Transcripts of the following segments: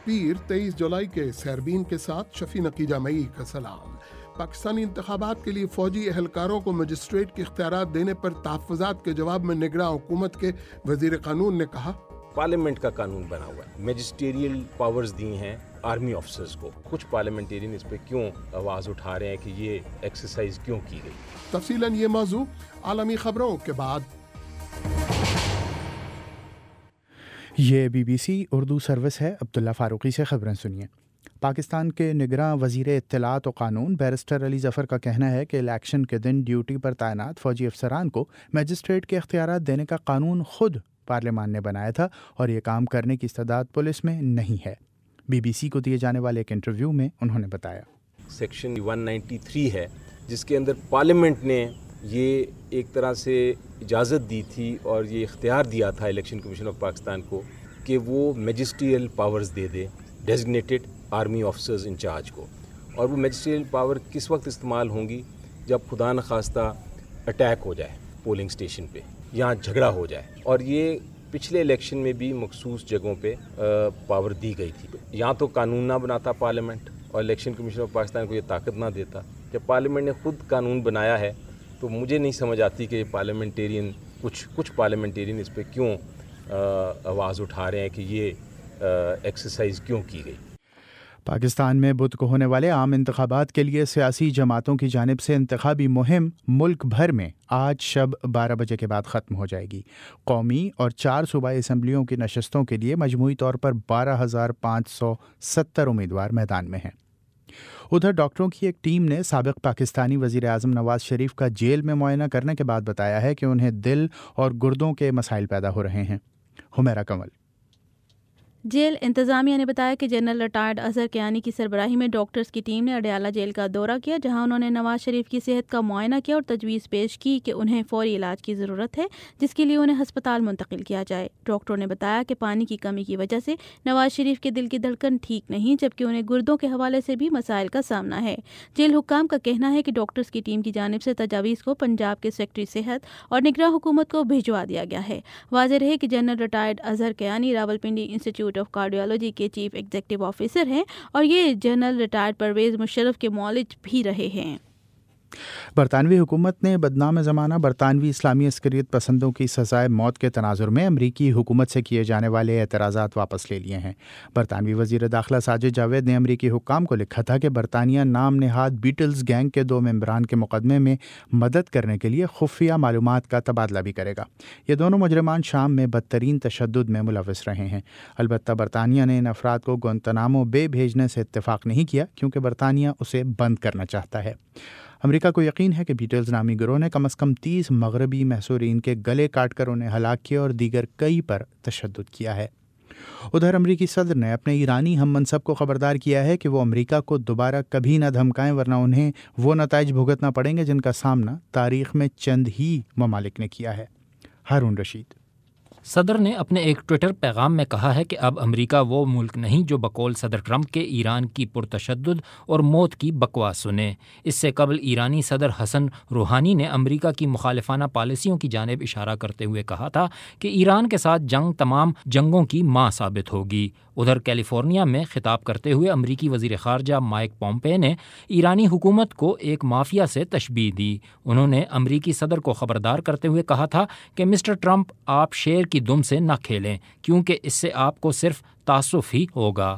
پیر 23 جولائی کے سیربین کے ساتھ شفیع نقیجہ مئی کا سلام۔ پاکستانی انتخابات کے لیے فوجی اہلکاروں کو مجسٹریٹ کے اختیارات دینے پر تحفظات کے جواب میں نگراں حکومت کے وزیر قانون نے کہا، پارلیمنٹ کا قانون بنا ہوا ہے، میجسٹیریل پاورز دی ہیں آرمی آفیسرز کو۔ کچھ پارلیمنٹیرین اس پہ کیوں آواز اٹھا رہے ہیں کہ یہ ایکسرسائز کیوں کی گئی؟ تفصیلاً یہ موضوع عالمی خبروں کے بعد۔ یہ BBC اردو سروس ہے۔ عبداللہ فاروقی سے خبریں سنیے۔ پاکستان کے نگراں وزیر اطلاعات و قانون بیرسٹر علی ظفر کا کہنا ہے کہ الیکشن کے دن ڈیوٹی پر تعینات فوجی افسران کو میجسٹریٹ کے اختیارات دینے کا قانون خود پارلیمان نے بنایا تھا اور یہ کام کرنے کی استعداد پولیس میں نہیں ہے۔ BBC کو دیے جانے والے ایک انٹرویو میں انہوں نے بتایا، سیکشن 193 ہے جس کے اندر پارلیمنٹ نے یہ ایک طرح سے اجازت دی تھی اور یہ اختیار دیا تھا الیکشن کمیشن آف پاکستان کو کہ وہ میجسٹریل پاورز دے دے ڈیزگنیٹڈ آرمی آفیسرز انچارج کو۔ اور وہ میجسٹریل پاور کس وقت استعمال ہوں گی؟ جب خدا نخواستہ اٹیک ہو جائے پولنگ اسٹیشن پہ یا جھگڑا ہو جائے۔ اور یہ پچھلے الیکشن میں بھی مخصوص جگہوں پہ پاور دی گئی تھی۔ یا تو قانون نہ بناتا پارلیمنٹ اور الیکشن کمیشن آف پاکستان کو یہ طاقت نہ دیتا۔ جب پارلیمنٹ نے خود قانون بنایا ہے تو مجھے نہیں سمجھ آتی کہ پارلیمنٹیرین کچھ پارلیمنٹیرین اس پہ کیوں آواز اٹھا رہے ہیں کہ یہ ایکسرسائز کیوں کی گئی۔ پاکستان میں بدھ کو ہونے والے عام انتخابات کے لیے سیاسی جماعتوں کی جانب سے انتخابی مہم ملک بھر میں آج شب 12 بجے کے بعد ختم ہو جائے گی۔ قومی اور 4 صوبائی اسمبلیوں کی نشستوں کے لیے مجموعی طور پر 12,570 امیدوار میدان میں ہیں۔ ادھر ڈاکٹروں کی ایک ٹیم نے سابق پاکستانی وزیر اعظم نواز شریف کا جیل میں معائنہ کرنے کے بعد بتایا ہے کہ انہیں دل اور گردوں کے مسائل پیدا ہو رہے ہیں۔ حمیرہ کمل۔ جیل انتظامیہ نے بتایا کہ جنرل ریٹائرڈ اظہر کیانی کی سربراہی میں ڈاکٹرز کی ٹیم نے اڈیالہ جیل کا دورہ کیا، جہاں انہوں نے نواز شریف کی صحت کا معائنہ کیا اور تجویز پیش کی کہ انہیں فوری علاج کی ضرورت ہے، جس کے لیے انہیں ہسپتال منتقل کیا جائے۔ ڈاکٹروں نے بتایا کہ پانی کی کمی کی وجہ سے نواز شریف کے دل کی دھڑکن ٹھیک نہیں، جبکہ انہیں گردوں کے حوالے سے بھی مسائل کا سامنا ہے۔ جیل حکام کا کہنا ہے کہ ڈاکٹرز کی ٹیم کی جانب سے تجاویز کو پنجاب کے سیکرٹری صحت اور نگراں حکومت کو بھجوا دیا گیا ہے۔ واضح رہے کہ general retired Azhar Kayani Rawalpindi institute of cardiology کے چیف ایگزیکٹو آفیسر ہیں اور یہ جنرل ریٹائرڈ پرویز مشرف کے معالج بھی رہے ہیں۔ برطانوی حکومت نے بدنام زمانہ برطانوی اسلامی عسکریت پسندوں کی سزائے موت کے تناظر میں امریکی حکومت سے کیے جانے والے اعتراضات واپس لے لیے ہیں۔ برطانوی وزیر داخلہ ساجد جاوید نے امریکی حکام کو لکھا تھا کہ برطانیہ نام نہاد بیٹلز گینگ کے 2 ممبران کے مقدمے میں مدد کرنے کے لیے خفیہ معلومات کا تبادلہ بھی کرے گا۔ یہ دونوں مجرمان شام میں بدترین تشدد میں ملوث رہے ہیں۔ البتہ برطانیہ نے ان افراد کو گوانتانامو بے بھیجنے سے اتفاق نہیں کیا کیونکہ برطانیہ اسے بند کرنا چاہتا ہے۔ امریکہ کو یقین ہے کہ بیٹلز نامی گروہ نے کم از کم 30 مغربی محصورین کے گلے کاٹ کر انہیں ہلاک کیا اور دیگر کئی پر تشدد کیا ہے۔ ادھر امریکی صدر نے اپنے ایرانی ہم منصب کو خبردار کیا ہے کہ وہ امریکہ کو دوبارہ کبھی نہ دھمکائیں ورنہ انہیں وہ نتائج بھگتنا پڑیں گے جن کا سامنا تاریخ میں چند ہی ممالک نے کیا ہے۔ ہارون رشید۔ صدر نے اپنے ایک ٹویٹر پیغام میں کہا ہے کہ اب امریکہ وہ ملک نہیں جو بقول صدر ٹرمپ کے ایران کی پرتشدد اور موت کی بکواس سنے۔ اس سے قبل ایرانی صدر حسن روحانی نے امریکہ کی مخالفانہ پالیسیوں کی جانب اشارہ کرتے ہوئے کہا تھا کہ ایران کے ساتھ جنگ تمام جنگوں کی ماں ثابت ہوگی۔ ادھر کیلیفورنیا میں خطاب کرتے ہوئے امریکی وزیر خارجہ مائک پومپے نے ایرانی حکومت کو ایک مافیا سے تشبیہ دی۔ انہوں نے امریکی صدر کو خبردار کرتے ہوئے کہا تھا کہ مسٹر ٹرمپ آپ شیر کی دم سے نہ کھیلیں کیونکہ اس سے آپ کو صرف تعصب ہی ہوگا۔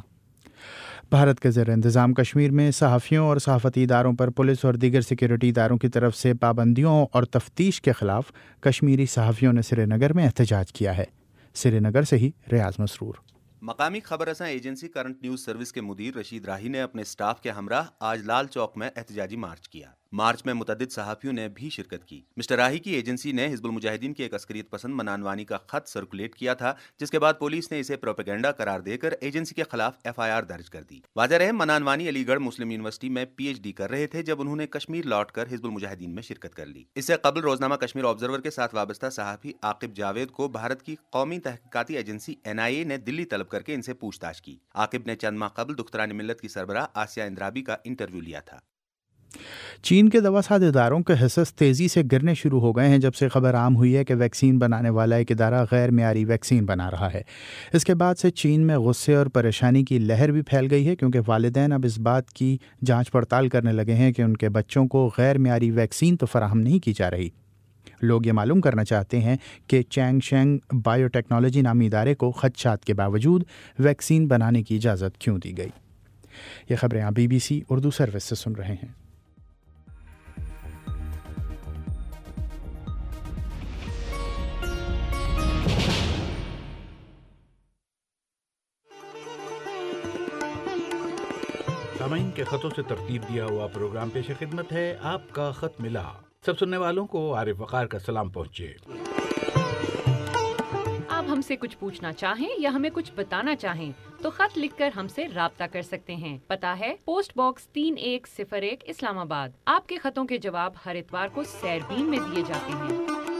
بھارت کے زیر انتظام کشمیر میں صحافیوں اور صحافتی اداروں پر پولیس اور دیگر سیکیورٹی اداروں کی طرف سے پابندیوں اور تفتیش کے خلاف کشمیری صحافیوں نے سری نگر میں احتجاج کیا ہے۔ سری نگر سے ہی ریاض مسرور۔ مقامی خبر رساں ایجنسی کرنٹ نیوز سروس کے مدیر رشید راہی نے اپنے سٹاف کے ہمراہ آج لال چوک میں احتجاجی مارچ کیا۔ مارچ میں متعدد صحافیوں نے بھی شرکت کی۔ مسٹر راہی کی ایجنسی نے حزب المجاہدین کے ایک عسکریت پسند منان وانی کا خط سرکولیٹ کیا تھا، جس کے بعد پولیس نے اسے پروپیگنڈا قرار دے کر ایجنسی کے خلاف FIR درج کر دی۔ واضح رہے منان وانی علی گڑھ مسلم یونیورسٹی میں PhD کر رہے تھے جب انہوں نے کشمیر لوٹ کر حزب المجاہدین میں شرکت کر لی۔ اس سے قبل روزنامہ کشمیر آبزرور کے ساتھ وابستہ صحافی عاقب جاوید کو بھارت کی قومی تحقیقاتی ایجنسی NIA نے دلی طلب کر کے ان سے پوچھ تاچھ کی۔ عاقب نے چند ماہ قبل دختران ملت کی سربراہ آسیہ اندرابی کا انٹرویو لیا تھا۔ چین کے دواساز اداروں کے حصص تیزی سے گرنے شروع ہو گئے ہیں جب سے خبر عام ہوئی ہے کہ ویکسین بنانے والا ایک ادارہ غیر معیاری ویکسین بنا رہا ہے۔ اس کے بعد سے چین میں غصے اور پریشانی کی لہر بھی پھیل گئی ہے، کیونکہ والدین اب اس بات کی جانچ پڑتال کرنے لگے ہیں کہ ان کے بچوں کو غیر معیاری ویکسین تو فراہم نہیں کی جا رہی۔ لوگ یہ معلوم کرنا چاہتے ہیں کہ چینگ شینگ بائیو ٹیکنالوجی نامی ادارے کو خدشات کے باوجود ویکسین بنانے کی اجازت کیوں دی گئی۔ یہ خبریں آپ BBC اردو سروس سے سن رہے ہیں۔ سامعین کے خطوں سے ترتیب دیا ہوا پروگرام پیش خدمت ہے آپ کا خط ملا۔ سب سننے والوں کو عارف وقار کا سلام پہنچے۔ آپ ہم سے کچھ پوچھنا چاہیں یا ہمیں کچھ بتانا چاہیں تو خط لکھ کر ہم سے رابطہ کر سکتے ہیں۔ پتہ ہے پوسٹ باکس 3101 اسلام آباد۔ آپ کے خطوں کے جواب ہر اتوار کو سیربین میں دیے جاتے ہیں۔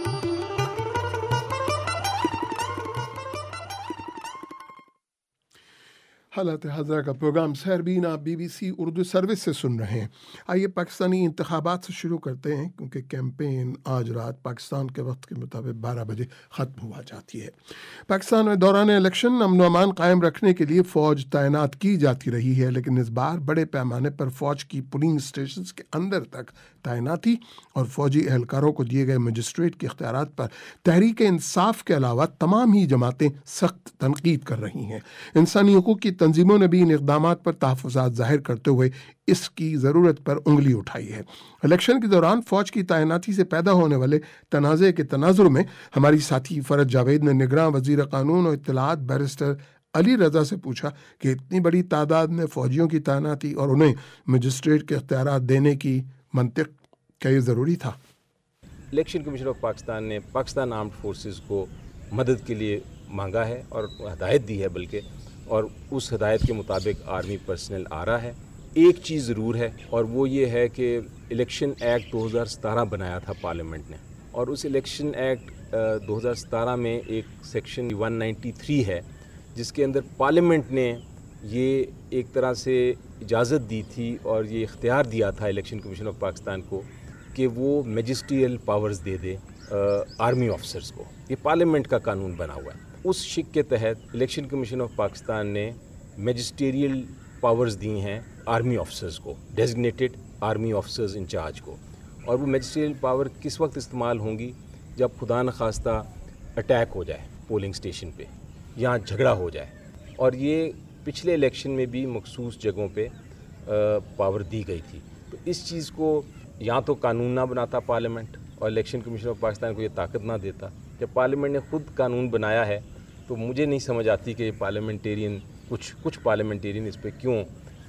حالات حاضرہ کا پروگرام سیربین آپ BBC اردو سروس سے سن رہے ہیں۔ آئیے پاکستانی انتخابات سے شروع کرتے ہیں، کیونکہ کیمپین آج رات پاکستان کے وقت کے مطابق 12 بجے ختم ہوا جاتی ہے۔ پاکستان میں دوران الیکشن امن و امان قائم رکھنے کے لیے فوج تعینات کی جاتی رہی ہے، لیکن اس بار بڑے پیمانے پر فوج کی پولنگ اسٹیشنز کے اندر تک تعیناتی اور فوجی اہلکاروں کو دیے گئے مجسٹریٹ کے اختیارات پر تحریک انصاف کے علاوہ تمام ہی جماعتیں سخت تنقید کر رہی ہیں۔ انسانی حقوق کی تنظیموں نے بھی ان اقدامات پر تحفظات ظاہر کرتے ہوئے اس کی ضرورت پر انگلی اٹھائی ہے۔ الیکشن کے دوران فوج کی تعیناتی سے پیدا ہونے والے تنازع کے تناظر میں ہماری ساتھی فرج جاوید نے نگراں وزیر قانون اور اطلاعات بیرسٹر علی رضا سے پوچھا کہ اتنی بڑی تعداد میں فوجیوں کی تعیناتی اور انہیں مجسٹریٹ کے اختیارات دینے کی منطق کیا یہ ضروری تھا؟ الیکشن کمیشن آف پاکستان نے پاکستان آرمڈ فورسز کو مدد کے لیے مانگا ہے اور ہدایت دی ہے، بلکہ اور اس ہدایت کے مطابق آرمی پرسنل آ رہا ہے۔ ایک چیز ضرور ہے اور وہ یہ ہے کہ الیکشن ایکٹ 2017 بنایا تھا پارلیمنٹ نے، اور اس الیکشن ایکٹ 2017 میں ایک سیکشن 193 ہے جس کے اندر پارلیمنٹ نے یہ ایک طرح سے اجازت دی تھی اور یہ اختیار دیا تھا الیکشن کمیشن آف پاکستان کو کہ وہ میجسٹریل پاورز دے دے آرمی آفیسرز کو۔ یہ پارلیمنٹ کا قانون بنا ہوا ہے۔ اس شک کے تحت الیکشن کمیشن آف پاکستان نے میجسٹریل پاورز دی ہیں آرمی آفیسرز کو، ڈیزگنیٹڈ آرمی آفیسرز انچارج کو، اور وہ میجسٹریل پاور کس وقت استعمال ہوں گی؟ جب خدا نخواستہ اٹیک ہو جائے پولنگ اسٹیشن پہ یا جھگڑا ہو جائے، اور یہ پچھلے الیکشن میں بھی مخصوص جگہوں پہ پاور دی گئی تھی۔ تو اس چیز کو یا تو قانون نہ بناتا پارلیمنٹ اور الیکشن کمیشن آف پاکستان کو یہ طاقت نہ دیتا۔ جب پارلیمنٹ نے خود قانون بنایا ہے تو مجھے نہیں سمجھ آتی کہ پارلیمنٹیرین کچھ پارلیمنٹیرین اس پہ کیوں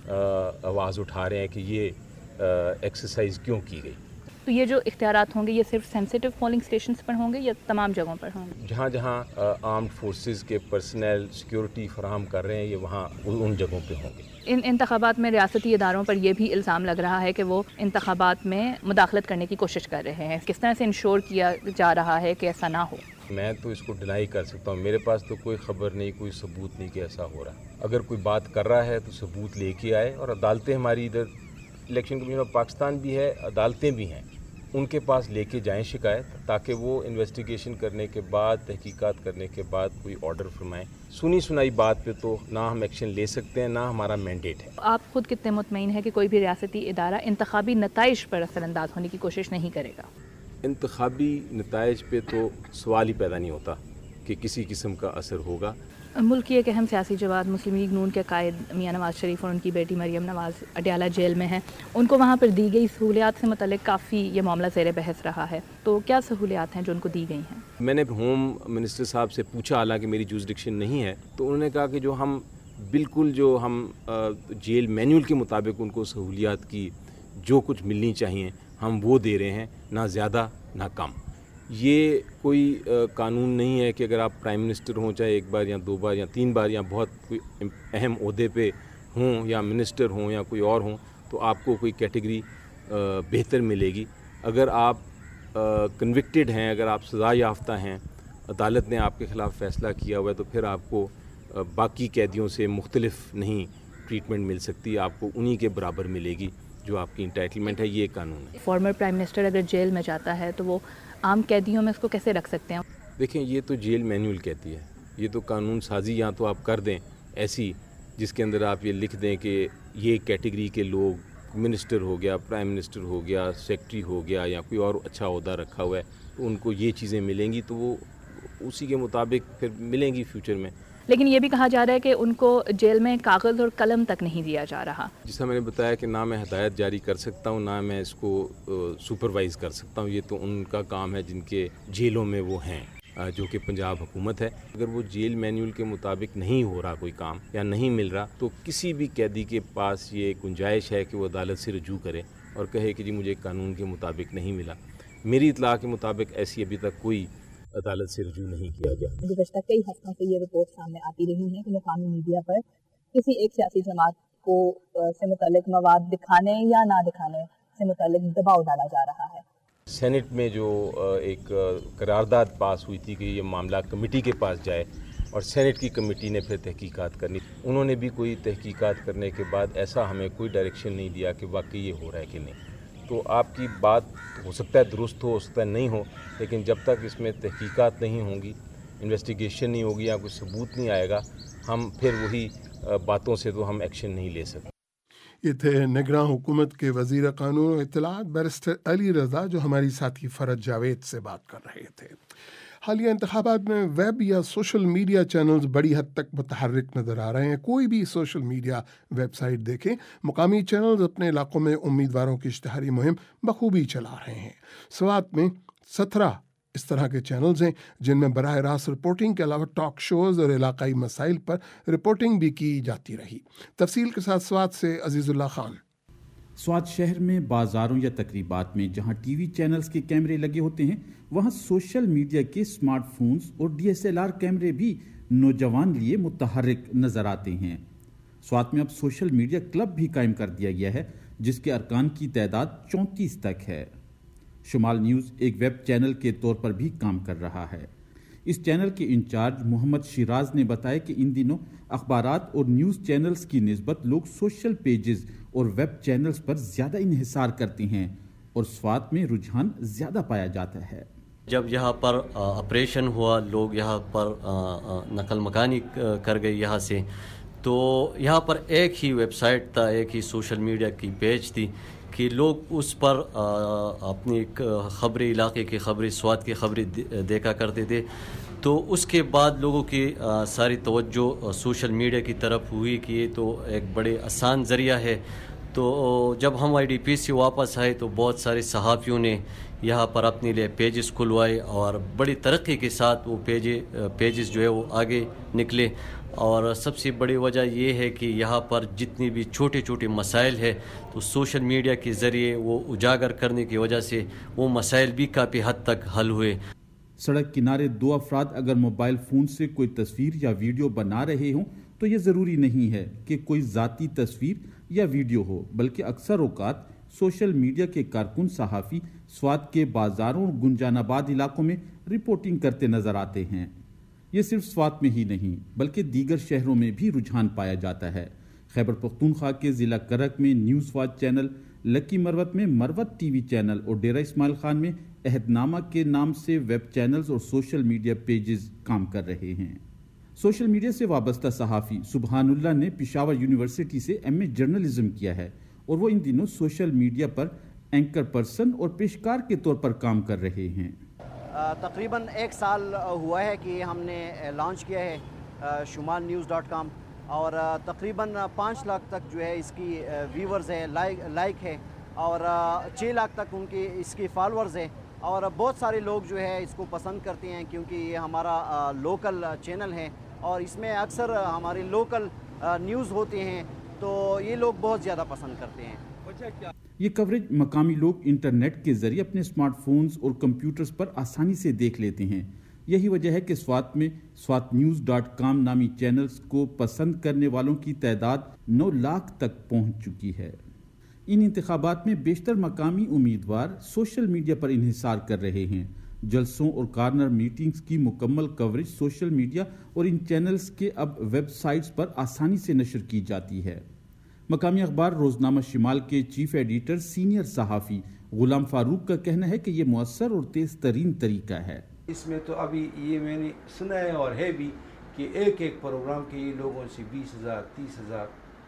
آواز اٹھا رہے ہیں کہ یہ ایکسرسائز کیوں کی گئی۔ تو یہ جو اختیارات ہوں گے یہ صرف سینسیٹیو پولنگ اسٹیشنز پر ہوں گے یا تمام جگہوں پر ہوں گے؟ جہاں جہاں آرمڈ فورسز کے پرسنل سیکیورٹی فراہم کر رہے ہیں یہ وہاں ان جگہوں پہ ہوں گے۔ ان انتخابات میں ریاستی اداروں پر یہ بھی الزام لگ رہا ہے کہ وہ انتخابات میں مداخلت کرنے کی کوشش کر رہے ہیں، کس طرح سے انشور کیا جا رہا ہے کہ ایسا نہ ہو؟ میں تو اس کو ڈینائی کر سکتا ہوں، میرے پاس تو کوئی خبر نہیں، کوئی ثبوت نہیں کہ ایسا ہو رہا۔ اگر کوئی بات کر رہا ہے تو ثبوت لے کے آئے، اور عدالتیں ہماری ادھر الیکشن کمیشن آف پاکستان بھی ہے، عدالتیں بھی ہیں، ان کے پاس لے کے جائیں شکایت، تاکہ وہ انویسٹیگیشن کرنے کے بعد، تحقیقات کرنے کے بعد کوئی آرڈر فرمائیں۔ سنی سنائی بات پہ تو نہ ہم ایکشن لے سکتے ہیں، نہ ہمارا مینڈیٹ ہے۔ آپ خود کتنے مطمئن ہیں کہ کوئی بھی ریاستی ادارہ انتخابی نتائج پر اثر انداز ہونے کی کوشش نہیں کرے گا؟ انتخابی نتائج پہ تو سوال ہی پیدا نہیں ہوتا کہ کسی قسم کا اثر ہوگا۔ ملک کی ایک اہم سیاسی جماعت مسلم لیگ نون کے قائد میاں نواز شریف اور ان کی بیٹی مریم نواز اڈیالہ جیل میں ہیں، ان کو وہاں پر دی گئی سہولیات سے متعلق کافی یہ معاملہ زیر بحث رہا ہے، تو کیا سہولیات ہیں جو ان کو دی گئی ہیں؟ میں نے ہوم منسٹر صاحب سے پوچھا، حالانکہ میری جورسڈکشن نہیں ہے، تو انہوں نے کہا کہ جو ہم بالکل جو ہم جیل مینول کے مطابق ان کو سہولیات کی جو کچھ ملنی چاہیے ہم وہ دے رہے ہیں، نہ زیادہ نہ کم۔ یہ کوئی قانون نہیں ہے کہ اگر آپ پرائم منسٹر ہوں، چاہے ایک بار یا دو بار یا تین بار یا بہت کوئی اہم عہدے پہ ہوں یا منسٹر ہوں یا کوئی اور ہوں، تو آپ کو کوئی کیٹیگری بہتر ملے گی۔ اگر آپ کنوکٹڈ ہیں، اگر آپ سزا یافتہ ہیں، عدالت نے آپ کے خلاف فیصلہ کیا ہوا ہے، تو پھر آپ کو باقی قیدیوں سے مختلف نہیں ٹریٹمنٹ مل سکتی، آپ کو انہی کے برابر ملے گی۔ جو آپ کی انٹائٹلمنٹ ہے، یہ قانون ہے۔ فارمر پرائم منسٹر اگر جیل میں جاتا ہے تو وہ عام قیدیوں میں اس کو کیسے رکھ سکتے ہیں؟ دیکھیں، یہ تو جیل مینول کہتی ہے، یہ تو قانون سازی یا تو آپ کر دیں ایسی جس کے اندر آپ یہ لکھ دیں کہ یہ کیٹیگری کے لوگ، منسٹر ہو گیا، پرائم منسٹر ہو گیا، سیکٹری ہو گیا، یا کوئی اور اچھا عہدہ رکھا ہوا ہے، تو ان کو یہ چیزیں ملیں گی، تو وہ اسی کے مطابق پھر ملیں گی فیوچر میں۔ لیکن یہ بھی کہا جا رہا ہے کہ ان کو جیل میں کاغذ اور قلم تک نہیں دیا جا رہا۔ جیسا میں نے بتایا کہ نہ میں ہدایت جاری کر سکتا ہوں، نہ میں اس کو سپروائز کر سکتا ہوں، یہ تو ان کا کام ہے جن کے جیلوں میں وہ ہیں، جو کہ پنجاب حکومت ہے۔ اگر وہ جیل مینیول کے مطابق نہیں ہو رہا کوئی کام یا نہیں مل رہا، تو کسی بھی قیدی کے پاس یہ گنجائش ہے کہ وہ عدالت سے رجوع کرے اور کہے کہ جی مجھے قانون کے مطابق نہیں ملا۔ میری اطلاع کے مطابق ایسی ابھی تک کوئی عدالت سے رجوع نہیں کیا گیا۔ گزشتہ کئی ہفتوں سے یہ رپورٹ سامنے آتی رہی ہے کہ مقامی میڈیا پر کسی ایک سیاسی جماعت کو سے متعلق مواد دکھانے یا نہ دکھانے سے متعلق دباؤ ڈالا جا رہا ہے۔ سینٹ میں جو ایک قرارداد پاس ہوئی تھی کہ یہ معاملہ کمیٹی کے پاس جائے اور سینٹ کی کمیٹی نے پھر تحقیقات کرنی، انہوں نے بھی کوئی تحقیقات کرنے کے بعد ایسا ہمیں کوئی ڈائریکشن نہیں دیا کہ واقعی یہ ہو رہا ہے کہ نہیں۔ تو آپ کی بات ہو سکتا ہے درست ہو سکتا ہے نہیں ہو، لیکن جب تک اس میں تحقیقات نہیں ہوں گی، انویسٹیگیشن نہیں ہوگی یا کوئی ثبوت نہیں آئے گا، ہم پھر وہی باتوں سے تو ہم ایکشن نہیں لے سکتے۔ یہ تھے نگراں حکومت کے وزیر قانون و اطلاعات بیرسٹر علی رضا، جو ہماری ساتھی فرج جاوید سے بات کر رہے تھے۔ حالیہ انتخابات میں ویب یا سوشل میڈیا چینلز بڑی حد تک متحرک نظر آ رہے ہیں۔ کوئی بھی سوشل میڈیا ویب سائٹ دیکھیں، مقامی چینلز اپنے علاقوں میں امیدواروں کی اشتہاری مہم بخوبی چلا رہے ہیں۔ سوات میں 17 اس طرح کے چینلز ہیں جن میں براہ راست رپورٹنگ کے علاوہ ٹاک شوز اور علاقائی مسائل پر رپورٹنگ بھی کی جاتی رہی۔ تفصیل کے ساتھ سوات سے عزیز اللہ خان۔ سوات شہر میں بازاروں یا تقریبات میں جہاں ٹی وی چینلز کے کیمرے لگے ہوتے ہیں، وہاں سوشل میڈیا کے سمارٹ فونز اور DSLR کیمرے بھی نوجوان لیے متحرک نظر آتے ہیں۔ سوات میں اب سوشل میڈیا کلب بھی قائم کر دیا گیا ہے، جس کے ارکان کی تعداد 34 تک ہے۔ شمال نیوز ایک ویب چینل کے طور پر بھی کام کر رہا ہے۔ اس چینل کے انچارج محمد شیراز نے بتایا کہ ان دنوں اخبارات اور نیوز چینلز کی نسبت لوگ سوشل پیجز اور ویب چینلز پر زیادہ انحصار کرتے ہیں اور سوات میں رجحان زیادہ پایا جاتا ہے۔ جب یہاں پر آپریشن ہوا، لوگ یہاں پر نقل مکانی کر گئے یہاں سے، تو یہاں پر ایک ہی ویب سائٹ تھا، ایک ہی سوشل میڈیا کی پیج تھی کہ لوگ اس پر اپنی خبریں، علاقے کی خبریں، سوات کی خبریں دیکھا کرتے تھے۔ تو اس کے بعد لوگوں کی ساری توجہ سوشل میڈیا کی طرف ہوئی کہ یہ تو ایک بڑے آسان ذریعہ ہے۔ تو جب ہم IDP سے واپس آئے تو بہت سارے صحافیوں نے یہاں پر اپنے لیے پیجز کھلوائے اور بڑی ترقی کے ساتھ وہ پیجز جو ہے وہ آگے نکلے۔ اور سب سے بڑی وجہ یہ ہے کہ یہاں پر جتنی بھی چھوٹے چھوٹے مسائل ہیں تو سوشل میڈیا کے ذریعے وہ اجاگر کرنے کی وجہ سے وہ مسائل بھی کافی حد تک حل ہوئے۔ سڑک کنارے 2 افراد اگر موبائل فون سے کوئی تصویر یا ویڈیو بنا رہے ہوں تو یہ ضروری نہیں ہے کہ کوئی ذاتی تصویر یا ویڈیو ہو، بلکہ اکثر اوقات سوشل میڈیا کے کارکن صحافی سوات کے بازاروں اور گنجان آباد علاقوں میں رپورٹنگ کرتے نظر آتے ہیں۔ یہ صرف سوات میں ہی نہیں بلکہ دیگر شہروں میں بھی رجحان پایا جاتا ہے۔ خیبر پختونخوا کے ضلع کرک میں news watch channel, Lakki Marwat میں مروت ٹی وی چینل اور ڈیرہ اسماعیل خان میں عہد نامہ کے نام سے ویب چینلز اور سوشل میڈیا پیجز کام کر رہے ہیں۔ سوشل میڈیا سے وابستہ صحافی سبحان اللہ نے پشاور یونیورسٹی سے MA جرنلزم کیا ہے اور وہ ان دنوں سوشل میڈیا پر اینکر پرسن اور پیشکار کے طور پر کام کر رہے ہیں۔ تقریباً 1 سال ہوا ہے کہ ہم نے لانچ کیا ہے شمال نیوز.com اور تقریباً 5 لاکھ تک جو ہے اس کی ویورز ہے، لائک ہے اور 6 لاکھ تک ان کی اس کی فالورز ہے اور بہت سارے لوگ جو ہے اس کو پسند کرتے ہیں کیونکہ یہ ہمارا لوکل چینل ہے اور اس میں اکثر ہمارے لوکل نیوز ہوتے ہیں تو یہ لوگ بہت زیادہ پسند کرتے ہیں۔ یہ کوریج مقامی لوگ انٹرنیٹ کے ذریعے اپنے سمارٹ فونز اور کمپیوٹرز پر آسانی سے دیکھ لیتے ہیں۔ یہی وجہ ہے کہ سوات میں سوات نیوز.com نامی چینلز کو پسند کرنے والوں کی تعداد 9 لاکھ تک پہنچ چکی ہے۔ ان انتخابات میں بیشتر مقامی امیدوار سوشل میڈیا پر انحصار کر رہے ہیں۔ جلسوں اور کارنر میٹنگز کی مکمل کوریج سوشل میڈیا اور ان چینلز کے اب ویب سائٹس پر آسانی سے نشر کی جاتی ہے۔ مقامی اخبار روزنامہ شمال کے چیف ایڈیٹر سینئر صحافی غلام فاروق کا کہنا ہے کہ یہ مؤثر اور تیز ترین طریقہ ہے. اس میں تو ابھی یہ میں نے سنا ہے اور ہے بھی کہ ایک ایک پروگرام کے یہ لوگوں سے 20,000 30,000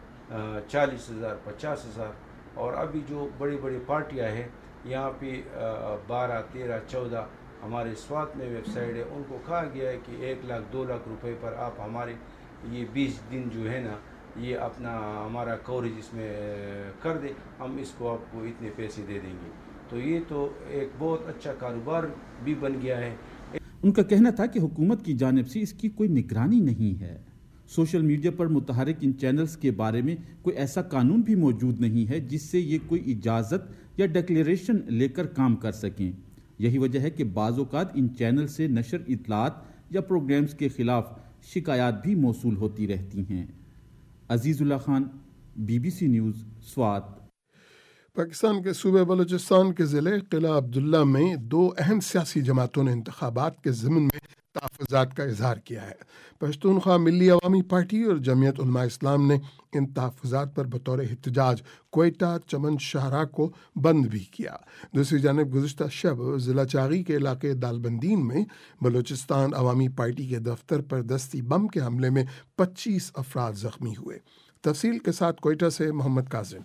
40,000 50,000 اور ابھی جو بڑی بڑی پارٹیاں ہیں یہاں پہ 12 13 14 ہمارے سوات میں ویب سائٹ ہے، ان کو کہا گیا ہے کہ 1 لاکھ 2 لاکھ روپے پر آپ ہمارے یہ 20 دن جو ہے نا یہ اپنا ہمارا کوریج اس میں کر دیں، ہم اس کو آپ کو اتنے پیسے دے دیں گے. تو یہ تو ایک بہت اچھا کاروبار بھی بن گیا ہے. ان کا کہنا تھا کہ حکومت کی جانب سے اس کی کوئی نگرانی نہیں ہے. سوشل میڈیا پر متحرک ان چینلز کے بارے میں کوئی ایسا قانون بھی موجود نہیں ہے جس سے یہ کوئی اجازت یا ڈکلیریشن لے کر کام کر سکیں. یہی وجہ ہے کہ بعض اوقات ان چینل سے نشر اطلاعات یا پروگرامز کے خلاف شکایات بھی موصول ہوتی رہتی ہیں. Aziz Ullah Khan, BBC news, Swat. پاکستان کے صوبے بلوچستان کے ضلع قلعہ عبداللہ میں 2 اہم سیاسی جماعتوں نے انتخابات کے ضمن میں تحفظات کا اظہار کیا ہے. پشتونخوا ملی عوامی پارٹی اور جمعیت علماء اسلام نے ان تحفظات پر بطور احتجاج کوئٹہ چمن شاہراہ کو بند بھی کیا. دوسری جانب گزشتہ شب ضلع چاغی کے علاقے دالبندین میں بلوچستان عوامی پارٹی کے دفتر پر دستی بم کے حملے میں 25 افراد زخمی ہوئے. تفصیل کے ساتھ کوئٹہ سے محمد کاظم.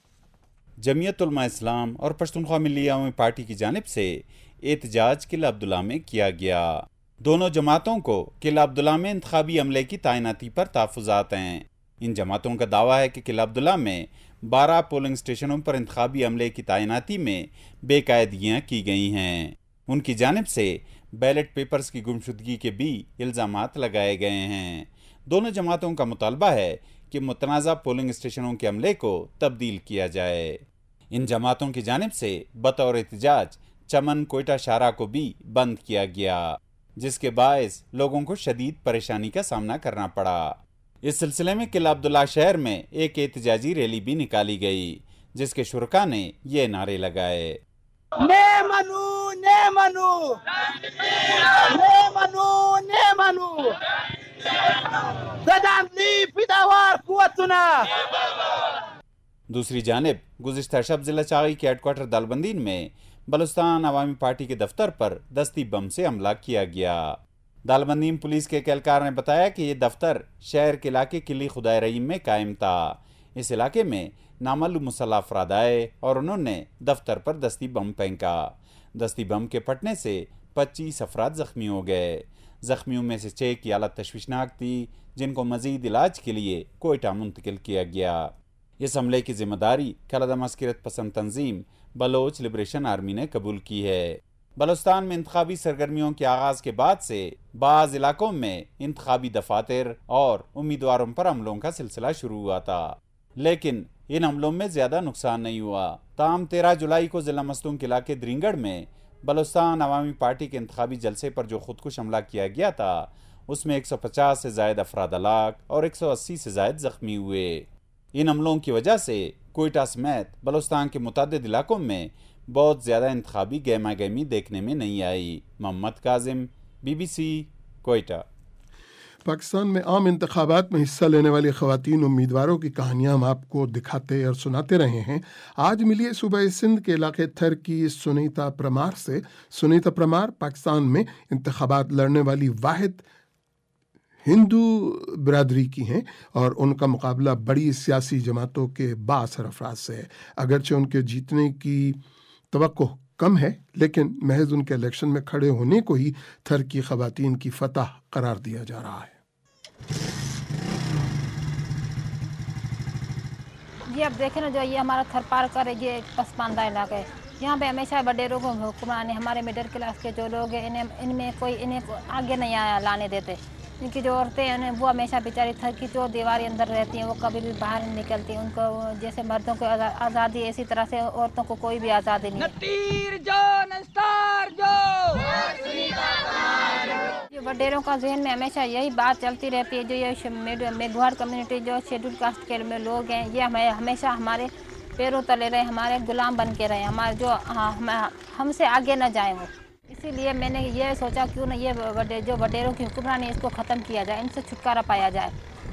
جمعیت علماء اسلام اور پشتونخوا ملی عوامی پارٹی کی جانب سے احتجاج قلعہ عبداللہ میں کیا گیا. دونوں جماعتوں کو قلعہ عبداللہ میں انتخابی عملے کی تعیناتی پر تحفظات ہیں. ان جماعتوں کا دعویٰ ہے کہ قلعہ عبداللہ میں 12 پولنگ اسٹیشنوں پر انتخابی عملے کی تعیناتی میں بے قاعدگیاں کی گئی ہیں. ان کی جانب سے بیلٹ پیپرز کی گمشدگی کے بھی الزامات لگائے گئے ہیں. دونوں جماعتوں کا مطالبہ ہے کہ متنازع پولنگ اسٹیشنوں کے عملے کو تبدیل کیا جائے. ان جماعتوں کی جانب سے بطور احتجاج چمن کوئٹہ شاہراہ کو بھی بند کیا گیا، جس کے باعث لوگوں کو شدید پریشانی کا سامنا کرنا پڑا. اس سلسلے میں قلعہ عبداللہ شہر میں ایک احتجاجی ریلی بھی نکالی گئی جس کے شرکاء نے یہ نعرے لگائے. نے منو نے منو نے منو نے منو زدانلی پیداوار قوتنا. دوسری جانب گزشتہ شب ضلع چاغی کے ہیڈ کوارٹر دالبندین میں بلوچستان عوامی پارٹی کے دفتر پر دستی بم سے حملہ کیا گیا. دالبندین پولیس کے ایک اہلکار نے بتایا کہ یہ دفتر شہر کے علاقے قلعہ خدائے رحیم میں قائم تھا. اس علاقے میں نامعلوم مسلح افراد آئے اور انہوں نے دفتر پر دستی بم پھینکا. دستی بم کے پھٹنے سے 25 افراد زخمی ہو گئے. زخمیوں میں سے 6 کی حالت تشویشناک تھی جن کو مزید علاج کے لیے کوئٹہ منتقل کیا گیا. اس حملے کی ذمہ داری کلادم عسکریت پسند تنظیم بلوچ لبریشن آرمی نے قبول کی ہے. بلوچستان میں انتخابی سرگرمیوں کے آغاز کے بعد سے بعض علاقوں میں انتخابی دفاتر اور امیدواروں پر حملوں کا سلسلہ شروع ہوا تھا، لیکن ان حملوں میں زیادہ نقصان نہیں ہوا. تاہم 13 جولائی کو ضلع مستونگ کے علاقے درینگڑ میں بلوچستان عوامی پارٹی کے انتخابی جلسے پر جو خودکش حملہ کیا گیا تھا اس میں 150 سے زائد افراد ہلاک اور 180 سے زائد زخمی ہوئے. ان حملوں کی وجہ سے کوئٹہ سمیت بلوچستان کے متعدد علاقوں میں بہت زیادہ انتخابی گہما گہمی دیکھنے میں نہیں آئی. محمد کاظم، BBC، کوئٹہ. پاکستان میں عام انتخابات میں حصہ لینے والی خواتین امیدواروں کی کہانیاں ہم آپ کو دکھاتے اور سناتے رہے ہیں. آج ملیے صوبہ سندھ کے علاقے تھر کی سنیتا پرمار سے. سنیتا پرمار پاکستان میں انتخابات لڑنے والی واحد ہندو برادری کی ہیں اور ان کا مقابلہ بڑی سیاسی جماعتوں کے بااثر افراد سے ہے. اگرچہ ان کے جیتنے کی توقع کم ہے لیکن محض ان کے الیکشن میں کھڑے ہونے کو ہی تھر کی خواتین کی فتح قرار دیا جا رہا ہے. جی اب دیکھیں نا، جو یہ ہمارا تھر پار کر یہ پسماندہ علاقہ ہے، یہاں پہ ہمیشہ بڈیروں کو حکمران ہمارے مڈل کلاس کے جو لوگ ہیں ان میں کوئی انہیں آگے نہیں آیا لانے دیتے. ان کی جو عورتیں ہیں وہ ہمیشہ بیچاری تھر کی جو دیواری اندر رہتی ہیں وہ کبھی بھی باہر نہیں نکلتی. ان کو جیسے مردوں کو آزادی اسی طرح سے عورتوں کو کوئی بھی آزادی نہیں ہے. جو وڈیروں کا ذہن میں ہمیشہ یہی بات چلتی رہتی ہے، جو یہ میگھواڑ کمیونٹی جو شیڈول کاسٹ کے لوگ ہیں یہ ہمیشہ ہمارے پیروں تلے رہے، ہمارے غلام بن کے رہے، ہمارے جو ہم سے آگے نہ جائیں وہ. اسی لیے میں نے یہ سوچا کیوں نہ یہ جو وڈیروں کی حکمرانی ہے اس کو ختم کیا جائے، ان سے چھٹکارا پایا جائے.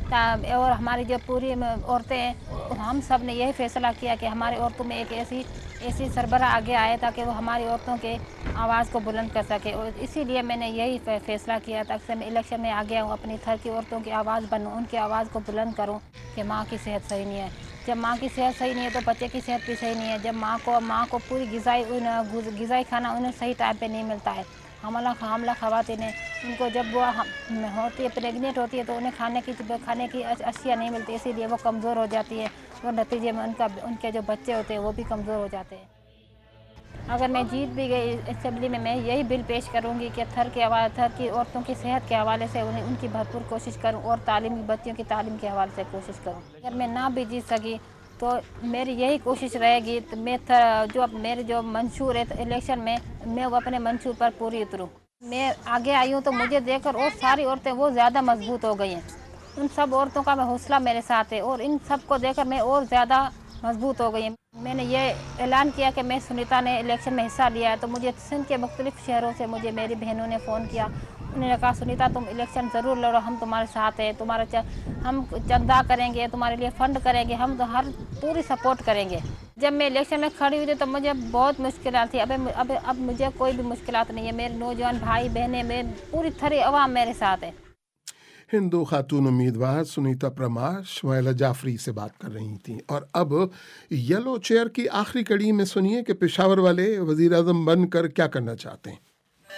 और हमारी जो पूरी औरतें हैं, हम सब ने यही फैसला किया कि हमारी औरतों में एक ऐसी सरबरा आगे आए ताकि वो हमारी औरतों के आवाज़ को बुलंद कर सके। और इसीलिए मैंने यही फैसला किया ताकि मैं इलेक्शन में आगे आऊँ, अपनी थर की औरतों की आवाज़ बनूँ, उनकी आवाज़ को बुलंद करूँ कि माँ की सेहत सही नहीं है। जब माँ की सेहत सही नहीं है तो बच्चे की सेहत भी सही नहीं है। जब माँ को पूरी ग़िज़ाई खाना उन्हें सही टाइम पे नहीं मिलता है। हामला ख़वातीन हैं, उनको जब वो होती है, प्रेगनेंट होती है, तो उन्हें खाने की अशिया नहीं मिलती, इसीलिए वो कमज़ोर हो जाती है और नतीजे में उनके जो बच्चे होते हैं वो भी कमज़ोर हो जाते हैं। अगर मैं जीत भी गई असेंबली में, मैं यही बिल पेश करूंगी कि थर की औरतों की सेहत के हवाले से उनकी भरपूर कोशिश करूं और बच्चियों की तालीम के हवाले से कोशिश करूं। अगर मैं ना भी जीत सकी तो मेरी यही कोशिश रहेगी तो मेरे जो मंशूर है तो इलेक्शन में मैं वो अपने मंशूर पर पूरी उतरूँ। मैं आगे आई हूँ तो मुझे देखकर और सारी औरतें वो ज़्यादा मजबूत हो गई हैं। उन सब औरतों का हौसला मेरे साथ है और इन सब को देखकर मैं और ज़्यादा मजबूत हो गई है। मैंने ये ऐलान किया कि मैं सुनीता ने इलेक्शन में हिस्सा लिया है, तो मुझे सिंध के मुख्तलिफ शहरों से मुझे मेरी बहनों ने फ़ोन किया। उन्होंने कहा सुनीता तुम इलेक्शन ज़रूर लड़ो, हम तुम्हारे साथ हैं, हम चंदा करेंगे, तुम्हारे लिए फ़ंड करेंगे, हम तो हर पूरी सपोर्ट करेंगे। जब मैं इलेक्शन में खड़ी हुई थी तो मुझे बहुत मुश्किलात थी। अब मुझे कोई भी मुश्किलात नहीं है। मेरे नौजवान भाई बहनें, मेरे पूरी थरी अवाम मेरे साथ है। हिंदू खातून उम्मीदवार सुनीता परमार शुमाइला जाफरी से बात कर रही थीं। और अब येलो चेयर की आखिरी कड़ी में सुनिए कि पेशावर वाले वज़ीर आज़म बनकर क्या करना चाहते हैं।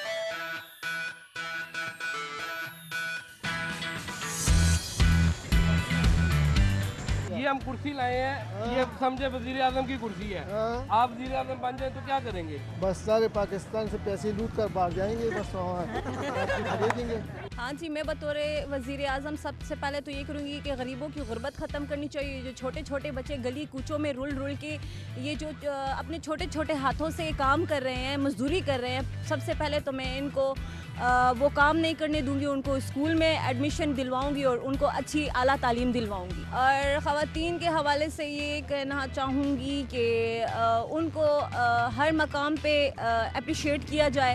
ये हम कुर्सी लाए हैं, ये समझे वज़ीर आज़म की कुर्सी है। आप वज़ीर आज़म बन जाए तो क्या करेंगे? बस सारे पाकिस्तान से पैसे लूट कर भाग जाएंगे, बस खरीदेंगे। हाँ जी, मैं बतौर वज़ीर आज़म सबसे पहले तो ये करूँगी कि गरीबों की गुर्बत ख़त्म करनी चाहिए। जो छोटे छोटे बच्चे गली कूचों में रुल के ये जो अपने छोटे छोटे हाथों से काम कर रहे हैं, मजदूरी कर रहे हैं, सबसे पहले तो मैं इनको वो काम नहीं करने दूंगी। उनको स्कूल में एडमिशन दिलवाऊंगी और उनको अच्छी आला तालीम दिलवाऊंगी। और ख़वातीन के हवाले से ये कहना चाहूँगी कि उनको हर मकाम पे अप्रिशिएट किया जाए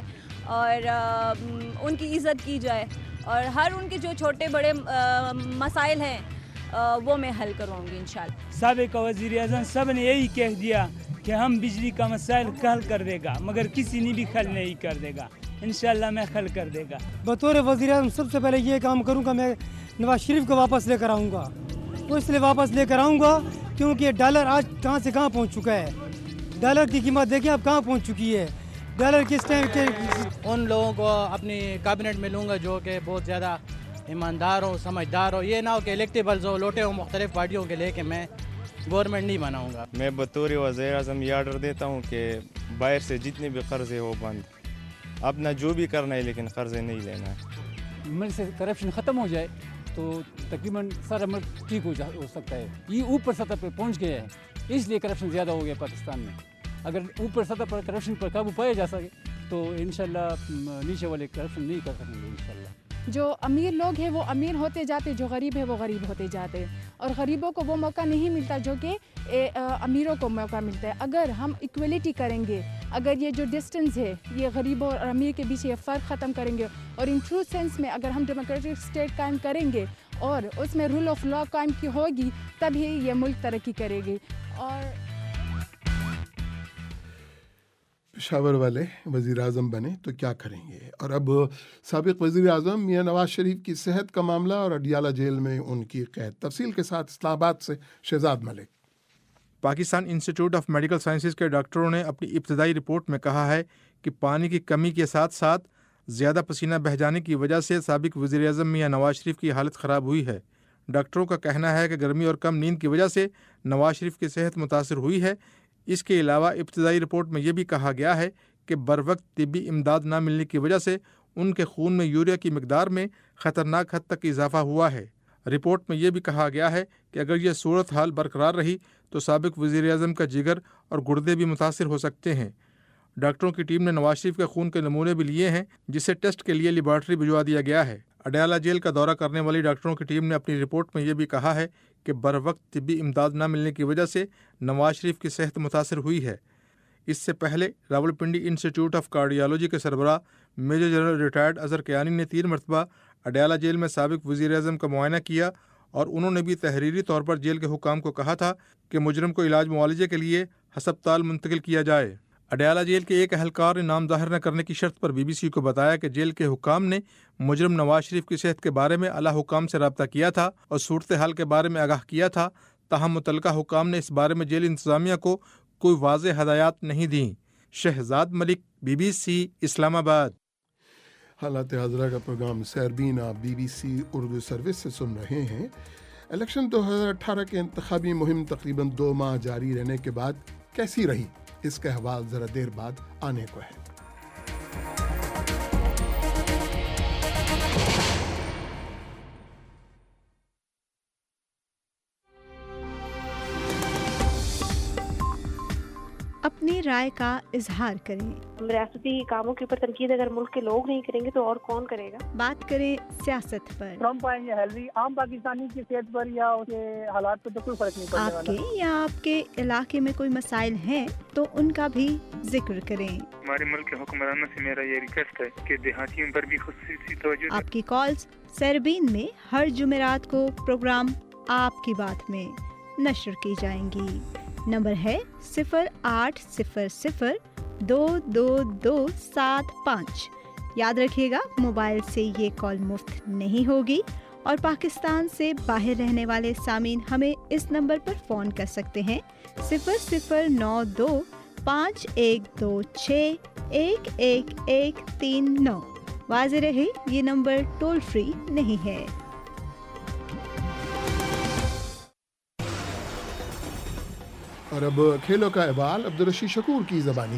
और उनकी इज़्ज़त की जाए और हर उनके जो छोटे बड़े मसाइल हैं वो मैं हल करवाऊँगी इंशाल्लाह। साबिक़ वज़ीर आज़म सब ने यही कह दिया कि हम बिजली का मसाइल हल कर देगा, मगर किसी ने भी हल नहीं कर देगा। इंशाल्लाह मैं हल कर देगा। बतौर वज़ीर आज़म सबसे पहले ये काम करूँगा, मैं नवाज शरीफ को वापस लेकर आऊँगा। तो इसलिए वापस लेकर आऊँगा क्योंकि डॉलर आज कहाँ से कहाँ पहुँच चुका है। डॉलर की कीमत देखिए अब कहाँ पहुँच चुकी है। डॉलर किस टाइम के उन लोगों को अपनी कैबिनेट में लूँगा जो कि बहुत ज़्यादा ईमानदार हो, समझदार हो। ये ना हो कि इलेक्टेबल्स हो, लोटे हो मुख्तलिफ पार्टियों के लेके मैं गवर्नमेंट नहीं बनाऊँगा। मैं बतौर वज़ीर आज़म ये आर्डर देता हूँ कि बाहर से जितने भी कर्ज़े हो बंद, अपना जो भी करना है लेकिन कर्ज़े नहीं लेना है। मुल्क से करप्शन ख़त्म हो जाए तो तकरीबन सारा मुल्क ठीक हो सकता है। ये ऊपर सतह पर पहुँच गया है, इसलिए करप्शन ज़्यादा हो गया पाकिस्तान में। अगर ऊपर सतह पर करप्शन पर काबू पाया जा सके तो इंशाल्लाह नीचे वाले करप्शन नहीं कर सकेंगे इंशाल्लाह। जो अमीर लोग हैं वो अमीर होते जाते, जो गरीब है वो गरीब होते जाते हैं और गरीबों को वो मौका नहीं मिलता जो कि अमीरों को मौका मिलता है। अगर हम इक्वलिटी करेंगे, अगर ये जो डिस्टेंस है ये गरीबों और अमीर के बीच ये फ़र्क ख़त्म करेंगे और इन ट्रू सेंस में अगर हम डेमोक्रेटिक स्टेट कायम करेंगे और उसमें रूल ऑफ लॉ कायम की होगी तभी ये मुल्क तरक्की करेगी। और पेशावर वाले वज़ीर आज़म बने तो क्या करेंगे। और अब साबिक़ वज़ीर आज़म मियां नवाज शरीफ की सेहत का मामला और अडियाला जेल में उनकी कैद। तफसील के साथ इस्लामाबाद से Shahzad Malik. Pakistan institute of medical sciences के डॉक्टरों ने अपनी इब्तदाई रिपोर्ट में कहा है कि पानी की कमी के साथ साथ ज़्यादा पसीना बह जाने की वजह से साबिक़ वज़ीर आज़म मियां नवाज शरीफ की हालत ख़राब हुई है। डॉक्टरों का कहना है कि गर्मी और कम नींद की वजह से नवाज शरीफ की सेहत मुतासर हुई है। इसके अलावा इब्तदाई रिपोर्ट में यह भी कहा गया है कि बरवक्त तिब्बी इमदाद न मिलने की वजह से उनके खून में यूरिया की मिकदार में ख़तरनाक हद तक इजाफा हुआ है। रिपोर्ट में यह भी कहा गया है कि अगर यह सूरत हाल बरकरार रही तो साबिक़ वज़ीर आज़म का जिगर और गुर्दे भी मुतासिर हो सकते हैं। डॉक्टरों की टीम ने नवाज शरीफ के खून के नमूने भी लिए हैं जिसे टेस्ट के लिए लेबॉर्ट्री भिजवा दिया गया है। अडियाला जेल का दौरा करने वाली डॉक्टरों की टीम ने अपनी रिपोर्ट में यह भी कहा है कि बरवक्त तिब्बी इमदाद न मिलने की वजह से नवाज शरीफ की सेहत मुतासर हुई है। इससे पहले रावलपिंडी इंस्टीट्यूट ऑफ कार्डियोलॉजी के सरबराह major general retired Azhar Kayani ने 3 मरतबा अडियाला जेल में साबिक़ वज़ीर आज़म का मुआयना किया اور انہوں نے بھی تحریری طور پر جیل کے حکام کو کہا تھا کہ مجرم کو علاج معالجے کے لیے ہسپتال منتقل کیا جائے۔ اڈیالہ جیل کے ایک اہلکار نے نام ظاہر نہ کرنے کی شرط پر BBC کو بتایا کہ جیل کے حکام نے مجرم نواز شریف کی صحت کے بارے میں اعلیٰ حکام سے رابطہ کیا تھا اور صورتحال کے بارے میں آگاہ کیا تھا، تاہم متعلقہ حکام نے اس بارے میں جیل انتظامیہ کو کوئی واضح ہدایات نہیں دیں۔ شہزاد ملک، BBC اسلام آباد۔ حالات حاضرہ کا پروگرام سیربین آپ BBC اردو سروس سے سن رہے ہیں۔ الیکشن 2018 کے انتخابی مہم تقریباً 2 ماہ جاری رہنے کے بعد کیسی رہی، اس کا احوال ذرا دیر بعد آنے کو ہے۔ اپنی رائے کا اظہار کریں۔ ریاستی کاموں کے اوپر تنقید اگر ملک کے لوگ نہیں کریں گے تو اور کون کرے گا؟ بات کریں سیاست پر۔ ٹرمپ آئیں یا ہیلری، عام پاکستانی کی صحت پر یا اس کے حالات پر تو کوئی فرق نہیں پڑنے والا۔ آپ کے یا آپ کے علاقے میں کوئی مسائل ہیں تو ان کا بھی ذکر کریں۔ ہمارے ملک کے حکمرانوں سے میرا یہ ریکویسٹ ہے کہ دیہاتیوں پر بھی خصوصی توجہ۔ آپ کی کالز سیربین میں ہر جمعرات کو پروگرام آپ کی بات میں نشر کی جائیں گی۔ نمبر ہے 0800-222-75۔ یاد رکھیے گا موبائل سے یہ کال مفت نہیں ہوگی، اور پاکستان سے باہر رہنے والے سامعین ہمیں اس نمبر پر فون کر سکتے ہیں 0092-5126-1139۔ واضح رہے یہ نمبر ٹول فری نہیں ہے۔ اور اب کھیلوں کا احوال عبدالرشید شکور کی زبانی۔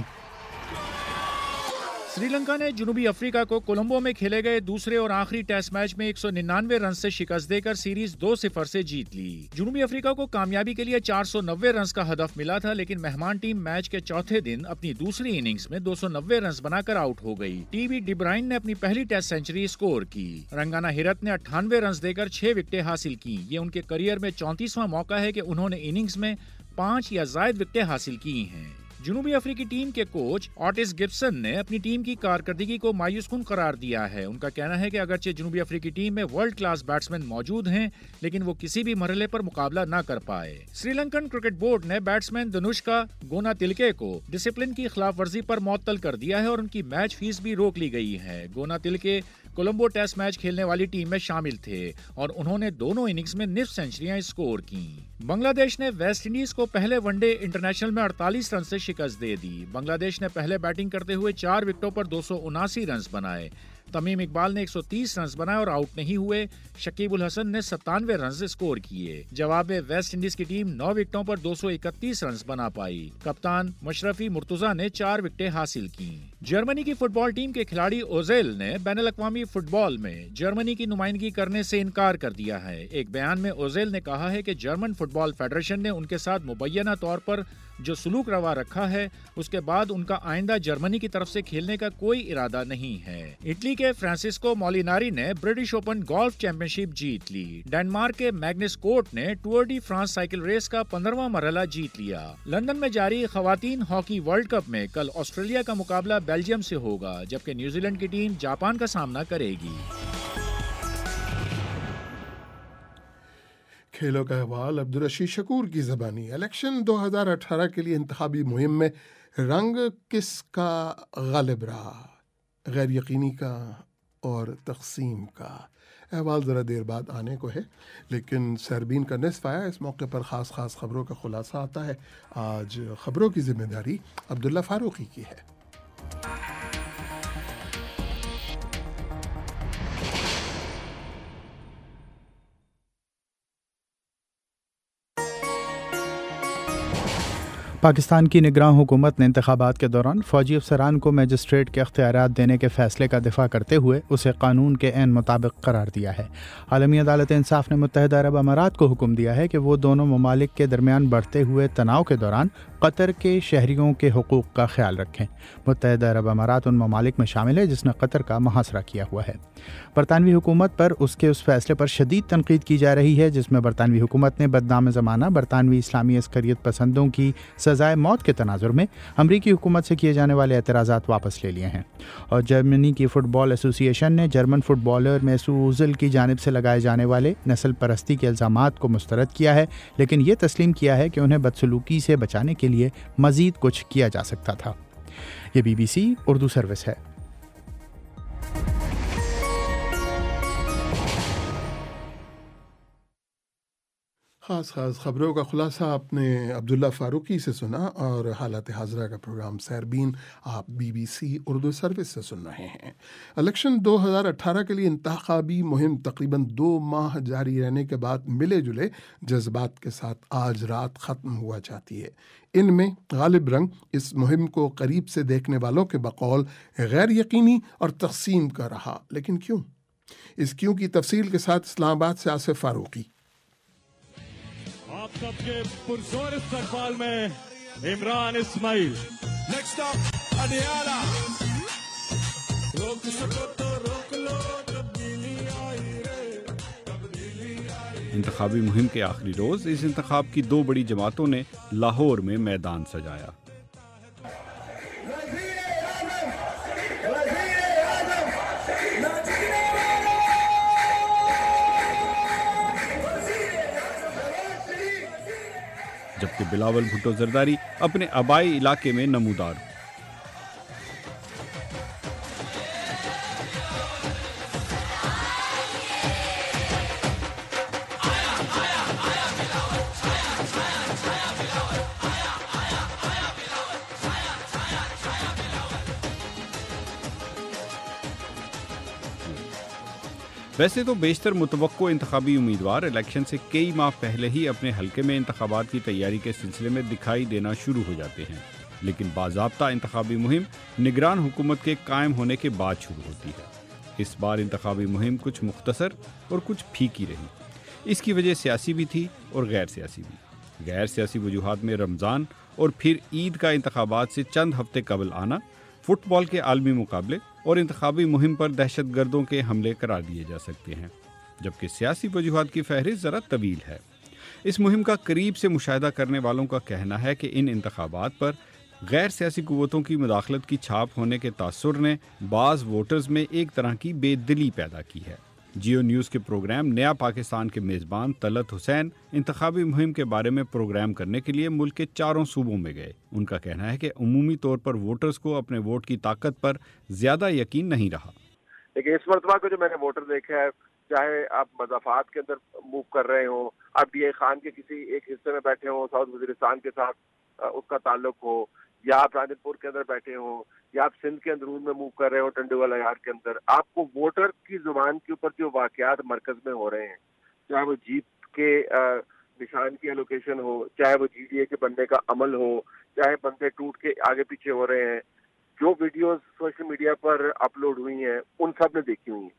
سری لنکا نے جنوبی افریقہ کو کولمبو میں کھیلے گئے دوسرے اور آخری ٹیسٹ میچ میں 199 رنز سے شکست دے کر سیریز 2-0 سے جیت لی۔ جنوبی افریقہ کو کامیابی کے لیے 490 رنز کا ہدف ملا تھا، لیکن مہمان ٹیم میچ کے چوتھے دن اپنی دوسری اننگز میں 290 رنز بنا کر آؤٹ ہو گئی۔ ٹی وی ڈی برائن نے اپنی پہلی ٹیسٹ سینچری سکور کی۔ رنگانا ہیرت نے 98 رنز دے کر 6 وکٹیں حاصل کی۔ یہ ان کے کریئر میں 34واں موقع ہے کہ انہوں نے اننگز میں 5 یا زائد وکٹیں حاصل کی ہیں۔ جنوبی افریقی ٹیم کے کوچ آٹس گبسن نے اپنی ٹیم کی کارکردگی کو مایوس کن قرار دیا ہے۔ ان کا کہنا ہے کہ اگرچہ جنوبی افریقی ٹیم میں ورلڈ کلاس بیٹسمین موجود ہیں، لیکن وہ کسی بھی مرحلے پر مقابلہ نہ کر پائے۔ سری لنکن کرکٹ بورڈ نے بیٹسمین دھنوشکا گوناتلکے کو ڈسپلن کی خلاف ورزی پر معطل کر دیا ہے اور ان کی میچ فیس بھی روک لی گئی ہے۔ گوناتلکے کولمبو ٹیسٹ میچ کھیلنے والی ٹیم میں شامل تھے اور انہوں نے دونوں اننگز میں نصف سینچریاں سکور کیں۔ بنگلہ دیش نے ویسٹ انڈیز کو پہلے ون ڈے انٹرنیشنل میں 48 رن سے شکست دے دی۔ بنگلہ دیش نے پہلے بیٹنگ کرتے ہوئے 4 وکٹوں پر 279 رنز بنائے۔ تمیم اقبال نے 130 رنز بنائے اور آؤٹ نہیں ہوئے۔ شکیب الحسن نے 97 رنز سکور کیے۔ جواب میں ویسٹ انڈیز کی ٹیم 9 وکٹوں پر 231 رنز بنا پائی۔ کپتان مشرفی مرتضیٰ نے 4 وکٹیں حاصل کی۔ جرمنی کی فٹ بال ٹیم کے کھلاڑی اوزیل نے بین الاقوامی فٹ بال میں جرمنی کی نمائندگی کرنے سے انکار کر دیا ہے۔ ایک بیان میں اوزیل نے کہا ہے کہ جرمن فٹ بال فیڈریشن نے ان کے ساتھ مبینہ طور پر جو سلوک روا رکھا ہے، اس کے بعد ان کا آئندہ جرمنی کی طرف سے کھیلنے کا کوئی ارادہ نہیں ہے۔ اٹلی کے فرانسسکو مولیناری نے British Open golf championship جیت لی۔ ڈنمارک کے میگنس کورٹ نے Tour de France cycle race کا 15واں مرحلہ جیت لیا۔ لندن میں جاری خواتین ہاکی ورلڈ کپ میں کل آسٹریلیا کا مقابلہ بیلجیم سے ہوگا، جبکہ نیوزی لینڈ کی ٹیم جاپان کا سامنا کرے گی۔ کھیلوں کا احوال عبدالرشید شکور کی زبانی۔ الیکشن 2018 کے لیے انتخابی مہم میں رنگ کس کا غالب رہا؟ غیر یقینی کا اور تقسیم کا؟ احوال ذرا دیر بعد آنے کو ہے، لیکن سیربین کا نصف آیا۔ اس موقع پر خاص خبروں کا خلاصہ آتا ہے۔ آج خبروں کی ذمہ داری عبداللہ فاروقی کی ہے۔ پاکستان کی نگراں حکومت نے انتخابات کے دوران فوجی افسران کو میجسٹریٹ کے اختیارات دینے کے فیصلے کا دفاع کرتے ہوئے اسے قانون کے عین مطابق قرار دیا ہے۔ عالمی عدالت انصاف نے متحدہ عرب امارات کو حکم دیا ہے کہ وہ دونوں ممالک کے درمیان بڑھتے ہوئے تناؤ کے دوران قطر کے شہریوں کے حقوق کا خیال رکھیں۔ متحدہ عرب امارات ان ممالک میں شامل ہے جس نے قطر کا محاصرہ کیا ہوا ہے۔ برطانوی حکومت پر اس کے اس فیصلے پر شدید تنقید کی جا رہی ہے جس میں برطانوی حکومت نے بدنام زمانہ برطانوی اسلامی عسکریت پسندوں کی سزا सज़ाए मौत के तनाजुर में अमरीकी हुकूमत से किए जाने वाले एतराज़ात वापस ले लिए हैं। और जर्मनी की फ़ुटबॉल एसोसिएशन ने जर्मन फुटबॉलर मेसूत ओजिल की जानिब से लगाए जाने वाले नस्ल परस्ती के इल्ज़ामात को मुस्तरद किया है, लेकिन ये तस्लीम किया है कि उन्हें बदसलूकी से बचाने के लिए मज़ीद कुछ किया जा सकता था। ये BBC उर्दू सर्विस है। ख़ास ख़बरों का खुलासा आपने अब्दुल्ला फ़ारूकी से सुना और हालत हाज़रा का प्रोग्राम सैरबीन आप BBC उर्दू सर्विस से सुन रहे हैं। इलेक्शन 2018 के लिए इंतख़ाबी मुहिम तकरीबन 2 माह जारी रहने के बाद मिले जुले जज्बात के साथ आज रात ख़त्म हुआ चाहती है। इनमें गालिब रंग इस मुहिम को करीब से देखने वालों के बकौल गैर यकीनी और तक़सीम का रहा। लेकिन क्यों? इस क्यों की तफसील के साथ इस्लामाबाद से आसिफ फ़ारूकी। आप सबके पुरजोर इस्तकबाल में इमरान इस्माइल। Next up Adiala. रोक सको तो रोक लो, तब्दीली आई रे। इंतखाबी मुहिम के आखिरी रोज इस इंतखाब की 2 बड़ी जमातों ने लाहौर में मैदान सजाया। जबकि बिलावल भुट्टो जरदारी अपने आबाई इलाके में नमूदार। वैसे तो बेशतर मुतवक्को इंतखाबी उम्मीदवार इलेक्शन से कई माह पहले ही अपने हलके में इंतखाबात की तैयारी के सिलसिले में दिखाई देना शुरू हो जाते हैं, लेकिन बाज़ाब्ता इंतखाबी मुहिम निगरान हुकूमत के कायम होने के बाद शुरू होती है। इस बार इंतखाबी मुहिम कुछ मुख्तसर और कुछ फीकी रही। इसकी वजह सियासी भी थी और गैर सियासी भी। गैर सियासी वजूहात में रमज़ान और फिर ईद का इंतखाबात से चंद हफ्ते कबल आना, फुटबॉल के आलमी मुकाबले और इंतखाबी मुहिम पर दहशतगर्दों के हमले करार दिए जा सकते हैं, जबकि सियासी वजूहात की फहरिस्त ज़रा तवील है। इस मुहिम का करीब से मुशाहिदा करने वालों का कहना है कि इन इंतखाबात पर गैर सियासी कुव्वतों की मुदाखलत की छाप होने के तासुर ने बाज़ वोटर्स में एक तरह की बेदिली पैदा की है। जियो न्यूज़ के प्रोग्राम नया पाकिस्तान के मेज़बान तलत हुसैन इंतखाबी मुहिम के बारे में प्रोग्राम करने के लिए मुल्क के 4 सूबों में गए। उनका कहना है कि उमूमी तौर पर वोटर्स को अपने वोट की ताकत पर ज़्यादा यकीन नहीं रहा। लेकिन इस मरतबा को जो मैंने वोटर देखा है, चाहे आप मज़ाफ़ात के अंदर मूव कर रहे हो, आप DA खान के किसी एक हिस्से में बैठे हो, साउथ वज़ीरिस्तान के साथ उसका ताल्लुक हो, या आप राजनपुर के अंदर बैठे हो, या आप सिंध के अंदरून में मूव कर रहे हो, टंडुवाला यार के अंदर, आपको वोटर की जुबान के ऊपर जो वाक़यात मरकज़ में हो रहे हैं, चाहे वो जीप के निशान की एलोकेशन हो, चाहे वो GDA के बनने का अमल हो, चाहे बंदे टूट के आगे पीछे हो रहे हैं, जो वीडियोस सोशल मीडिया पर अपलोड हुई हैं, उन सब ने देखी हुई हैं।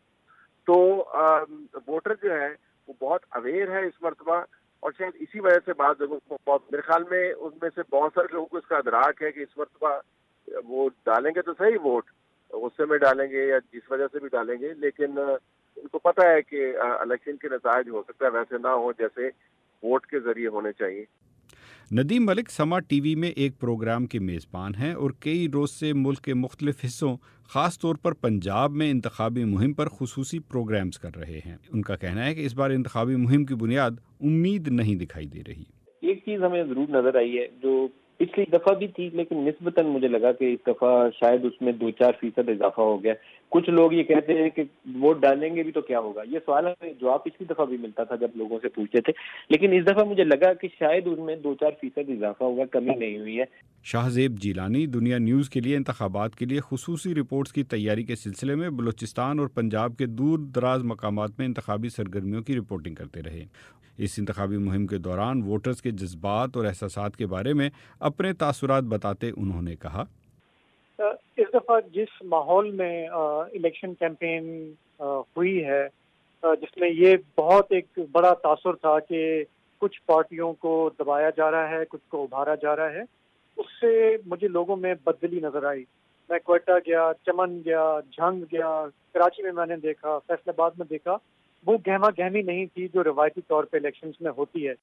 तो वोटर जो है वो बहुत अवेयर है इस मरतबा, और शायद इसी वजह से बाद लोगों को बहुत, मेरे ख्याल में उनमें से बहुत सारे लोगों को इसका अदराक है कि इस मरतबा वो डालेंगे तो सही वोट, गुस्से में डालेंगे या जिस वजह से भी डालेंगे, लेकिन उनको पता है कि इलेक्शन के नतायज हो सकता है वैसे ना हो जैसे वोट के जरिए होने चाहिए। नदीम मलिक समा TV में एक प्रोग्राम के मेज़बान हैं और कई रोज़ से मुल्क के मुख्तलिफ हिस्सों, ख़ास तौर पर पंजाब में इंतखाबी मुहिम पर खुसूसी प्रोग्राम्स कर रहे हैं। उनका कहना है कि इस बार इंतखाबी मुहिम की बुनियाद उम्मीद नहीं दिखाई दे रही। एक चीज़ हमें ज़रूर नज़र आई है जो पिछली दफ़ा भी थी, लेकिन निस्बतन मुझे लगा कि इस दफ़ा शायद उसमें 2-4% इजाफा हो गया। कुछ लोग ये कहते हैं कि वोट डालेंगे भी तो क्या होगा, ये सवाल है जवाब पिछली दफ़ा भी मिलता था जब लोगों से पूछते थे, लेकिन इस दफ़ा मुझे लगा कि शायद उसमें 2-4% इजाफा होगा, कमी नहीं हुई है। शाहजेब जीलानी दुनिया न्यूज़ के लिए इंतखाबात के लिए खुसूसी रिपोर्ट्स की तैयारी के सिलसिले में बलूचिस्तान और पंजाब के दूर दराज मकामात में इंतखाबी सरगर्मियों की रिपोर्टिंग करते रहे। इस इंतखाबी मुहिम के दौरान वोटर्स के जज्बात और एहसासात के बारे में अपने तासुरात बताते उन्होंने कहा, इस दफ़ा जिस माहौल में इलेक्शन कैंपेन हुई है, जिसमें ये बहुत एक बड़ा तासुर था कि कुछ पार्टियों को दबाया जा रहा है, कुछ को उभारा जा रहा है, उससे मुझे लोगों में बदली नज़र आई। मैं क्वेटा गया, चमन गया, झंग गया, कराची में मैंने देखा, फैसलाबाद में देखा, वो गहमा गहमी नहीं थी जो रवायती तौर पे इलेक्शंस में होती है।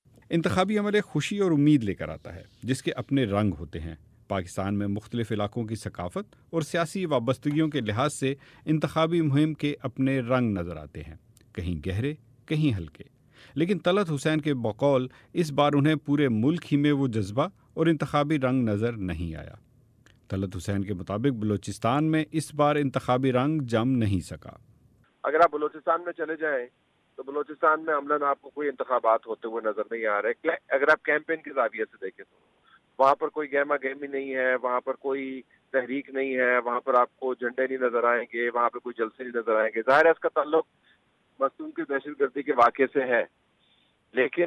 इंतखाबी अमल एक खुशी और उम्मीद लेकर आता है जिसके अपने रंग होते हैं। पाकिस्तान में मुख्तलिफ इलाकों की सकाफत और सियासी वाबस्तगियों के लिहाज से इंतखाबी मुहिम के अपने रंग नज़र आते हैं, कहीं गहरे कहीं हल्के। लेकिन तलत हुसैन के बकौल इस बार उन्हें पूरे मुल्क ही में वो जज्बा और इंतखाबी रंग नज़र नहीं आया। तलत हुसैन के मुताबिक बलूचिस्तान में इस बार इंतखाबी रंग जम नहीं सका। अगर आप बलूचिस्तान में चले जाएं तो बलूचिस्तान में अमलन आपको कोई इंतखाबात होते हुए नजर नहीं आ रहे। अगर आप कैंपेन के जाविये से देखें तो वहाँ पर कोई गहमा गहमी नहीं है, वहाँ पर कोई तहरीक नहीं है, वहाँ पर आपको झंडे नहीं नजर आएंगे, वहाँ पर कोई जलसे नहीं नजर आएंगे। जाहिर है इसका ताल्लुक मस्तूम की दहशतगर्दी के वाक़े से है, लेकिन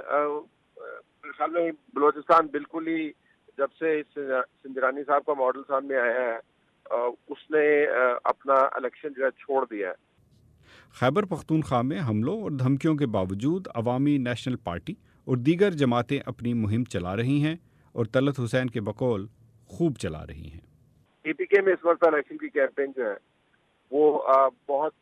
मेरे ख्याल में बलूचिस्तान बिल्कुल ही जब से सिंजरानी साहब का मॉडल सामने आया है उसने अपना इलेक्शन जो है छोड़ दिया है। खैबर पख्तूनख्वा में हमलों और धमकियों के बावजूद अवामी नेशनल पार्टी और दीगर जमातें अपनी मुहिम चला रही हैं और तलत हुसैन के बकौल खूब चला रही हैं। पीपीके में इस वक्त इलेक्शन की कैंपेन जो है वो बहुत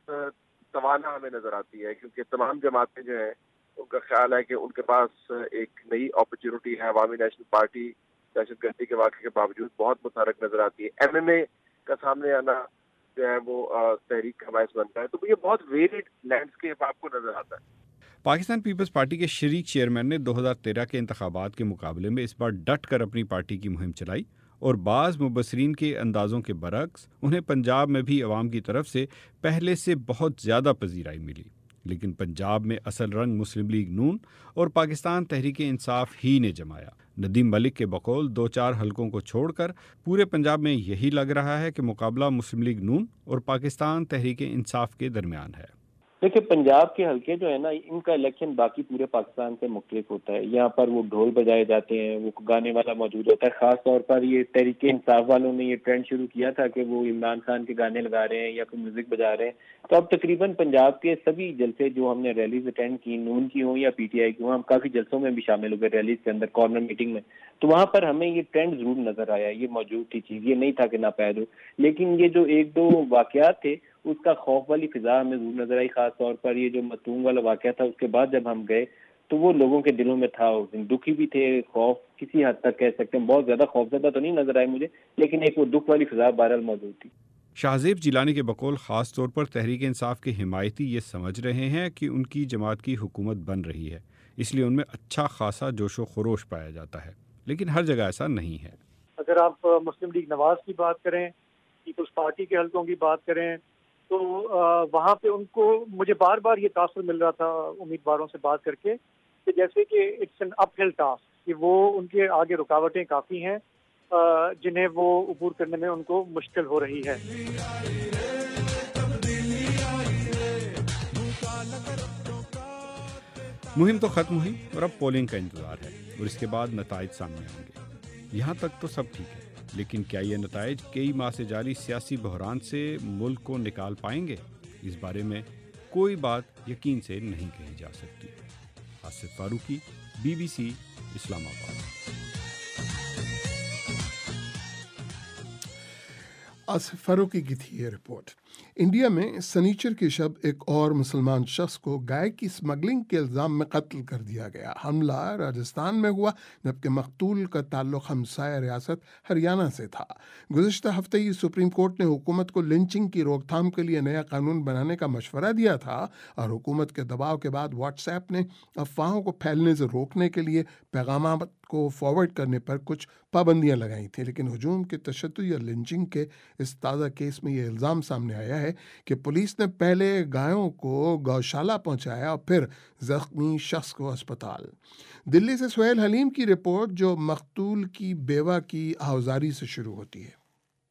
तवाना हमें नजर आती है, क्योंकि तमाम जमातें जो हैं उनका ख्याल है कि उनके पास एक नई अपॉर्चुनिटी है। अवामी नेशनल पार्टी दहशतगर्दी के वाक़े के बावजूद बहुत मुतहरक नजर आती है। एमएनए का सामने आना जो है वो तहरीक का बायस बनता है। तो ये बहुत वेरिड लैंडस्केप आपको नजर आता है। पाकिस्तान पीपल्स पार्टी के शरीक चेयरमैन ने 2013 के इंतखाबात के मुकाबले में इस बार डट कर अपनी पार्टी की मुहिम चलाई और बाज़ मुबसरीन के अंदाज़ों के बरक्स उन्हें पंजाब में भी अवाम की तरफ से पहले से बहुत ज़्यादा पजीराई मिली। लेकिन पंजाब में असल रंग मुस्लिम लीग नून और पाकिस्तान तहरीक इंसाफ ही ने जमाया। नदीम मलिक के बकौल 2-4 हलकों को छोड़कर पूरे पंजाब में यही लग रहा है कि मुकाबला मुस्लिम लीग नून और पाकिस्तान तहरीक इंसाफ के दरमियान है। देखिए, पंजाब के हलके जो है ना, इनका इलेक्शन बाकी पूरे पाकिस्तान से मुख्तलिफ होता है। यहाँ पर वो ढोल बजाए जाते हैं, वो गाने वाला मौजूद होता है। खास तौर पर ये तहरीक इंसाफ वालों ने ये ट्रेंड शुरू किया था कि वो इमरान खान के गाने लगा रहे हैं या कोई म्यूजिक बजा रहे हैं। तो अब तकरीबन पंजाब के सभी जलसे जो हमने रैलीज अटेंड की, नून की हो या पीटीआई की हो, हम काफी जलसों में भी शामिल हो गए रैलीज के अंदर, कॉर्नर मीटिंग में। तो वहाँ पर हमें ये ट्रेंड जरूर नजर आया, ये मौजूद थी चीज, ये नहीं था कि नापैद हो। लेकिन ये जो 1-2 वाकयात थे उसका खौफ वाली फिजा हमें जरूर नजर आई। खास तौर पर ये जो मतूम वाला वाकया था, उसके बाद जब हम गए तो वो लोगों के दिलों में था, उस दिन दुखी भी थे, खौफ किसी हद तक कह सकते हैं, बहुत ज्यादा खौफजदा तो नहीं नजर आए मुझे, लेकिन एक वो दुख वाली फिजा बहरहाल मौजूद थी। शाहजेब जिलानी के बकौल खास तौर पर तहरीक इंसाफ के हिमायती ये समझ रहे हैं कि उनकी जमात की हुकूमत बन रही है, इसलिए उनमें अच्छा खासा जोशो खरोश पाया जाता है, लेकिन हर जगह ऐसा नहीं है। अगर आप मुस्लिम लीग नवाज की बात करें, पीपल्स पार्टी के हलकों की बात करें, तो वहाँ पे उनको मुझे बार बार ये तासुर मिल रहा था उम्मीदवारों से बात करके कि जैसे कि इट्स एन अपहिल टास्क, कि वो उनके आगे रुकावटें काफ़ी हैं जिन्हें वो अबूर करने में उनको मुश्किल हो रही है। मुहिम तो खत्म हुई और अब पोलिंग का इंतजार है और इसके बाद नताइज सामने आएंगे। यहाँ तक तो सब ठीक है, लेकिन क्या ये नताइज कई माह से जारी सियासी बहरान से मुल्क को निकाल पाएंगे? इस बारे में कोई बात यकीन से नहीं कही जा सकती। आसिफ फारूकी, BBC, इस्लामाबाद। आसिफ फारूकी की थी ये रिपोर्ट। इंडिया में सनीचर की शब एक और मुसलमान शख्स को गाय की स्मगलिंग के इल्ज़ाम में कत्ल कर दिया गया। हमला राजस्थान में हुआ, जबकि मकतूल का ताल्लुक हमसाया रियासत हरियाणा से था। गुज़िश्ता हफ्ते ही सुप्रीम कोर्ट ने हुकूमत को लिंचिंग की रोकथाम के लिए नया कानून बनाने का मशवरा दिया था और हुकूमत के दबाव के बाद व्हाट्सएप ने अफवाहों को फैलने से रोकने के लिए पैगाम को फॉरवर्ड करने पर कुछ पाबंदियां लगाई थी। लेकिन हुजूम के तशद्दुद या लिंचिंग के इस ताज़ा केस में ये इल्ज़ाम सामने आया है कि पुलिस ने पहले गायों को गौशाला पहुंचाया और फिर जख्मी शख्स को अस्पताल। दिल्ली से सुहेल हलीम की रिपोर्ट, जो मकतूल की बेवा की आहुजारी से शुरू होती है।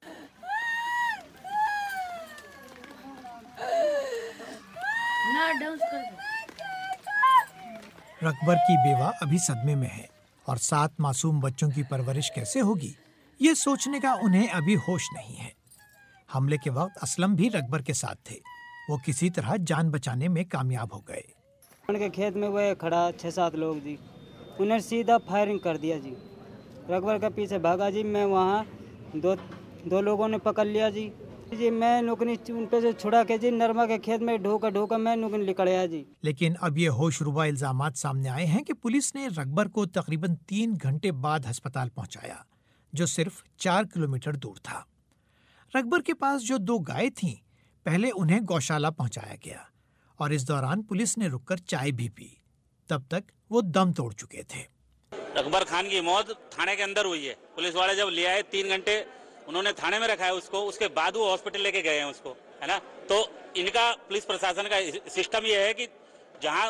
रकबर की बेवा अभी सदमे में है और 7 मासूम बच्चों की परवरिश कैसे होगी, ये सोचने का उन्हें अभी होश नहीं है। हमले के वक्त असलम भी रकबर के साथ थे। वो किसी तरह जान बचाने में कामयाब हो गए। उनके खेत में वो खड़ा 6-7 लोग जी, उन्हें सीधा फायरिंग कर दिया जी। रकबर के पीछे भागा जी, मैं वहाँ दो लोगों ने पकड़ लिया जी, जी मैं नौकरी उन पे से छुड़ा के जी नरमा के खेत में ढोका मैं नौकरी निकलया जी। लेकिन अब ये होशरुबा इल्जामात सामने आए हैं कि पुलिस ने रकबर को तकरीबन 3 घंटे बाद अस्पताल पहुंचाया, जो सिर्फ 4 किलोमीटर दूर था। रकबर के पास जो 2 गायें थीं, पहले उन्हें गौशाला पहुंचाया गया और इस दौरान पुलिस ने रुककर चाय भी पी। तब तक वो दम तोड़ चुके थे। रकबर खान की मौत थाने के अंदर हुई है। पुलिस वाले जब ले आए 3 घंटे उन्होंने थाने में रखा है उसको, उसके बाद वो हॉस्पिटल लेके गए हैं उसको, है ना। तो इनका पुलिस प्रशासन का सिस्टम ये है कि जहाँ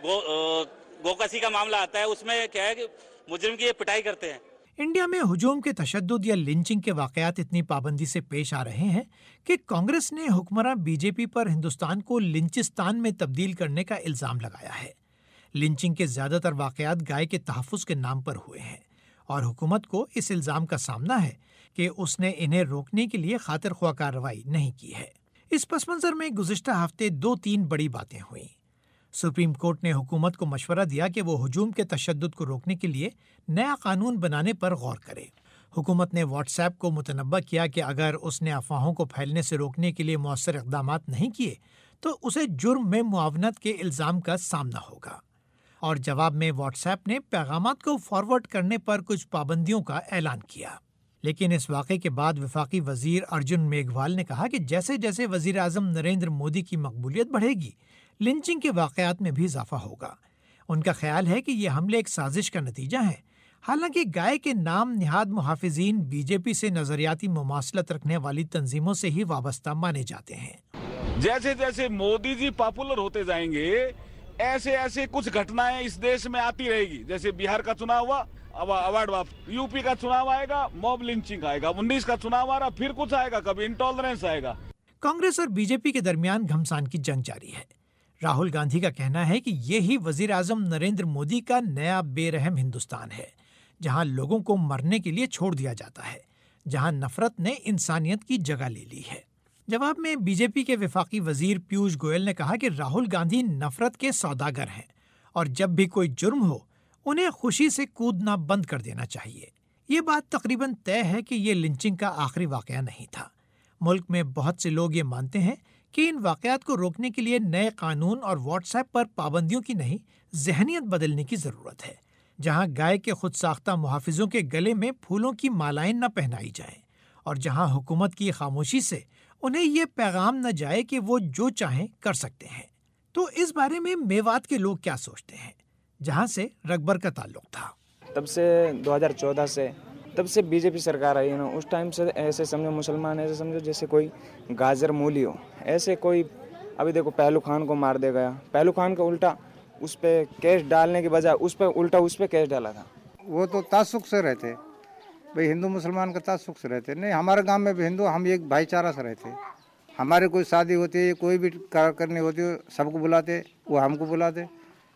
गोकसी का मामला आता है उसमें क्या है कि मुजरिम की ये पिटाई करते हैं। इंडिया में हुजूम के तशद्दुद या लिंचिंग के वाकयात इतनी पाबंदी से पेश आ रहे हैं कि कांग्रेस ने हुक्मरान बीजेपी पर हिंदुस्तान को लिंचिस्तान में तब्दील करने का इल्जाम लगाया है। लिंचिंग के ज्यादातर वाकयात गाय के तहफ्फुज के नाम पर हुए हैं और हुकूमत को इस इल्जाम का सामना है कि उसने इन्हें रोकने के लिए खातिर ख्वाह कार्रवाई नहीं की है। इस पस मंजर में गुज़िश्ता हफ्ते 2-3 बड़ी बातें हुई। सुप्रीम कोर्ट ने हुकूमत को मशवरा दिया कि वो हुजूम के तशद्दुद को रोकने के लिए नया कानून बनाने पर गौर करे। हुकूमत ने व्हाट्सएप को मुतनब्बा किया कि अगर उसने अफवाहों को फैलने से रोकने के लिए मौसर इक़दामात नहीं किए तो उसे जुर्म में मुआवनत के इल्ज़ाम का सामना होगा। और जवाब में व्हाट्सएप ने पैगामात को फॉरवर्ड करने पर कुछ पाबंदियों का ऐलान किया। लेकिन इस वाक़े के बाद वफाकी वजीर अर्जुन मेघवाल ने कहा कि जैसे जैसे वजीर आज़म नरेंद्र मोदी की मकबूलियत बढ़ेगी, लिंचिंग के वाक़यात में भी इजाफा होगा। उनका ख्याल है कि ये हमले एक साजिश का नतीजा है। हालांकि गाय के नाम निहाद मुहाफिजीन बीजेपी से नजरियाती मुमासलत रखने वाली तंजीमों से ही वाबस्ता माने जाते हैं। जैसे जैसे मोदी जी पॉपुलर होते जाएंगे ऐसे ऐसे कुछ घटनाएं इस देश में आती रहेगी। जैसे बिहार का चुनाव हुआ, अब अवार्ड वाप, यूपी का चुनाव आएगा, मॉब लिंचिंग आएगा, 19 का चुनाव आ रहा, फिर कुछ आएगा, कभी इंटॉलरेंस आएगा। कांग्रेस और बीजेपी के दरमियान घमसान की जंग जारी है। राहुल गांधी का कहना है कि यही वजीर आजम नरेंद्र मोदी का नया बेरहम हिंदुस्तान है, जहां लोगों को मरने के लिए छोड़ दिया जाता है, जहां नफरत ने इंसानियत की जगह ले ली है। जवाब में बीजेपी के वफाकी वजीर पीयूष गोयल ने कहा कि राहुल गांधी नफरत के सौदागर हैं और जब भी कोई जुर्म हो उन्हें खुशी से कूदना बंद कर देना चाहिए। ये बात तकरीबन तय है कि ये लिंचिंग का आखिरी वाकया नहीं था। मुल्क में बहुत से लोग ये मानते हैं कि इन वाकयात को रोकने के लिए नए कानून और व्हाट्सएप पर पाबंदियों की नहीं, जहनियत बदलने की जरूरत है, जहां गाय के खुद साख्ता मुहाफिजों के गले में फूलों की मालाएं न पहनाई जाएं और जहां हुकूमत की खामोशी से उन्हें ये पैगाम न जाए कि वो जो चाहें कर सकते हैं। तो इस बारे में मेवात के लोग क्या सोचते हैं, जहां से रकबर का ताल्लुक था। तब से 2014 से तब से बीजेपी सरकार आई है ना, उस टाइम से ऐसे समझो मुसलमान ऐसे समझो जैसे कोई गाजर मूली हो, ऐसे कोई अभी देखो पहलू खान को मार दे गया, पहलू खान का उल्टा उस पर केस डालने के बजाय उस पर उल्टा उस पर केस डाला था। वो तो तासुक से रहते भाई, हिंदू मुसलमान का तासुक से रहते नहीं। हमारे गांव में भी हिंदू, हम एक भाईचारा से रहते। हमारे कोई शादी होती है, कोई भी कार्य करनी होती है, सबको बुलाते, वो हमको बुलाते।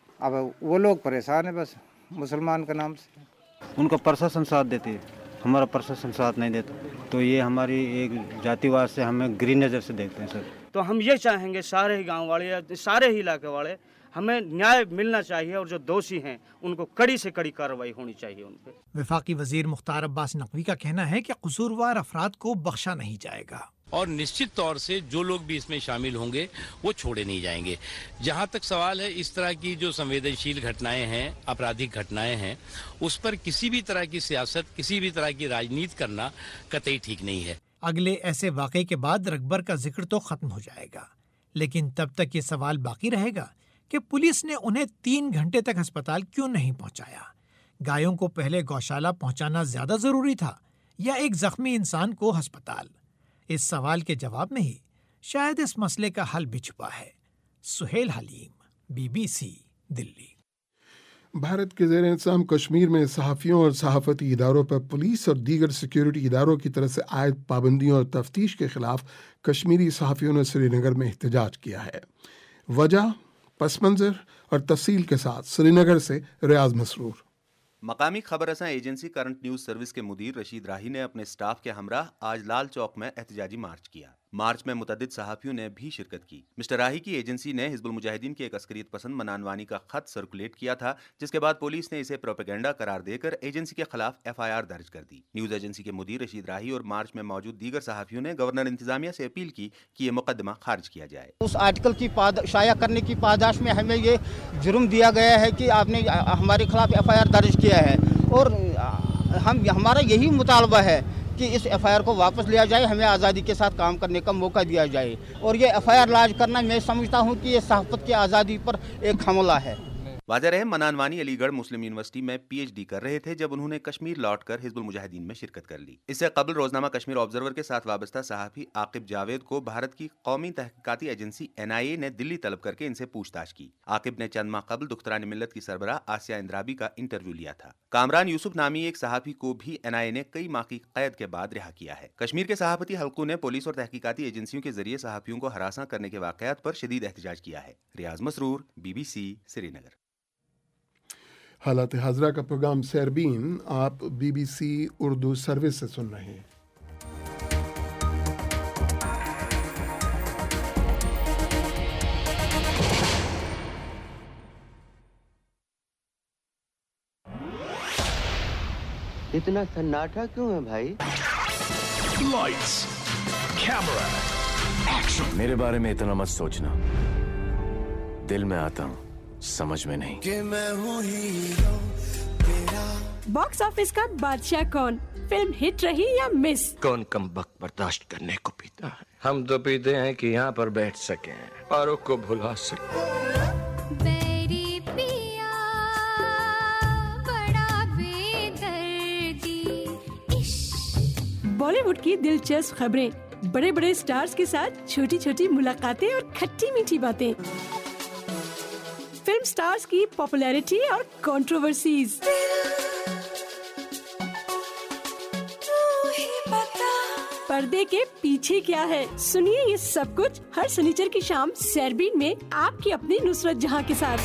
अब वो लोग परेशान है बस मुसलमान के नाम से। उनका प्रशासन साथ देती है, हमारा प्रशासन साथ नहीं देता, तो ये हमारी एक जातिवाद से हमें ग्रीन नज़र से देखते हैं सर। तो हम ये चाहेंगे सारे ही गाँव वाले या सारे ही इलाके वाले, हमें न्याय मिलना चाहिए और जो दोषी हैं उनको कड़ी से कड़ी कार्रवाई होनी चाहिए उन पे। वफाकी वजीर मुख्तार अब्बास नकवी का कहना है कि कसूरवार अफराद को बख्शा नहीं जाएगा और निश्चित तौर से जो लोग भी इसमें शामिल होंगे वो छोड़े नहीं जाएंगे। जहां तक सवाल है इस तरह की जो संवेदनशील घटनाएं हैं, आपराधिक घटनाएं हैं, उस पर किसी भी तरह की सियासत, किसी भी तरह की राजनीति करना कतई ठीक नहीं है। अगले ऐसे वाक़े के बाद रकबर का जिक्र तो खत्म हो जाएगा, लेकिन तब तक ये सवाल बाकी रहेगा कि पुलिस ने उन्हें 3 घंटे तक अस्पताल क्यों नहीं पहुंचाया। गायों को पहले गौशाला पहुंचाना ज्यादा जरूरी था या एक जख्मी इंसान को अस्पताल? इस सवाल के जवाब में ही शायद इस मसले का हल भी छुपा है। सुहेल हलीम, BBC, दिल्ली। भारत के ज़ेर इंतज़ाम कश्मीर में सहाफ़ियों और सहाफ़ती इदारों पर पुलिस और दीगर सिक्योरिटी इदारों की तरफ से आयद पाबंदियों और तफ्तीश के खिलाफ कश्मीरी सहाफ़ियों ने श्रीनगर में एहतजाज किया है। वजह, पस मंज़र और तफसील के साथ श्रीनगर से रियाज मसरूर। मकामी खबर रसां एजेंसी करंट न्यूज़ सर्विस के मुदीर रशीद राही ने अपने स्टाफ के हमरा आज लाल चौक में एहतजाजी मार्च किया। मार्च में मुतअद्दिद सहाफ़ियों ने भी शिरकत की। मिस्टर राही की एजेंसी ने हिज़्बुल मुजाहिदीन के एक अस्करियत पसंद मनानवानी का खत सर्कुलेट किया था, जिसके बाद पुलिस ने इसे प्रोपेगेंडा करार देकर एजेंसी के खिलाफ FIR दर्ज कर दी। न्यूज़ एजेंसी के मुदीर रशीद राही और मार्च में मौजूद दीगर सहाफ़ियों ने गवर्नर इंतजामिया से अपील की कि ये मुकदमा खारिज किया जाए। उस आर्टिकल की शाया करने की पादाश में हमें ये जुर्म दिया गया है कि आपने हमारे खिलाफ FIR दर्ज किया है, और हमारा यही मुतालबा है कि इस FIR को वापस लिया जाए, हमें आज़ादी के साथ काम करने का मौका दिया जाए। और ये FIR लॉन्च करना मैं समझता हूँ कि ये सहाफ़त की आज़ादी पर एक हमला है। वाज़ेह रहे मनानवानी अलीगढ़ मुस्लिम यूनिवर्सिटी में PhD कर रहे थे जब उन्होंने कश्मीर लौटकर हिज़्बुल मुजाहिदीन में शिरकत कर ली। इससे कबल रोजनामा कश्मीर ऑब्जर्वर के साथ वाबस्ता सहाफ़ी आकिब जावेद को भारत की कौमी तहकीकाती एजेंसी NIA ने दिल्ली तलब करके इनसे पूछताछ की। आकिब ने चंद माह कबल दुख्तरान मिल्लत की सरबराह आसिया इंद्राबी का इंटरव्यू लिया था। कामरान यूसुफ नामी एक सहाफ़ी को भी NIA ने कई माह की कैद के बाद रिहा किया है। कश्मीर के सहाफ़ती हल्कों ने पुलिस और तहकीकाती एजेंसियों के जरिए सहाफ़ियों को हरासा करने के वाक़यात पर शदीद एहतजाज किया है। रियाज मसरूर, BBC, श्रीनगर। हालात हाजरा का प्रोग्राम सैरबीन आप BBC उर्दू सर्विस से सुन रहे हैं। इतना सन्नाटा क्यों है भाई? Lights, camera, action. मेरे बारे में इतना मत सोचना, दिल में आता हूँ, समझ में नहीं। कि मैं हूँ हीरो तेरा। बॉक्स ऑफिस का बादशाह कौन? फिल्म हिट रही या मिस? कौन कम वक्त बर्दाश्त करने को पीता है? हम तो पीते हैं कि यहाँ पर बैठ सकें, औरों को भुला सकें। बॉलीवुड की दिलचस्प खबरें, बड़े बड़े स्टार्स के साथ छोटी छोटी मुलाकातें और खट्टी मीठी बातें, फिल्म स्टार्स की पॉपुलैरिटी और कंट्रोवर्सीज, पर्दे के पीछे क्या है, सुनिए ये सब कुछ हर शनिचर की शाम सैरबीन में आपकी अपनी नुसरत जहां के साथ।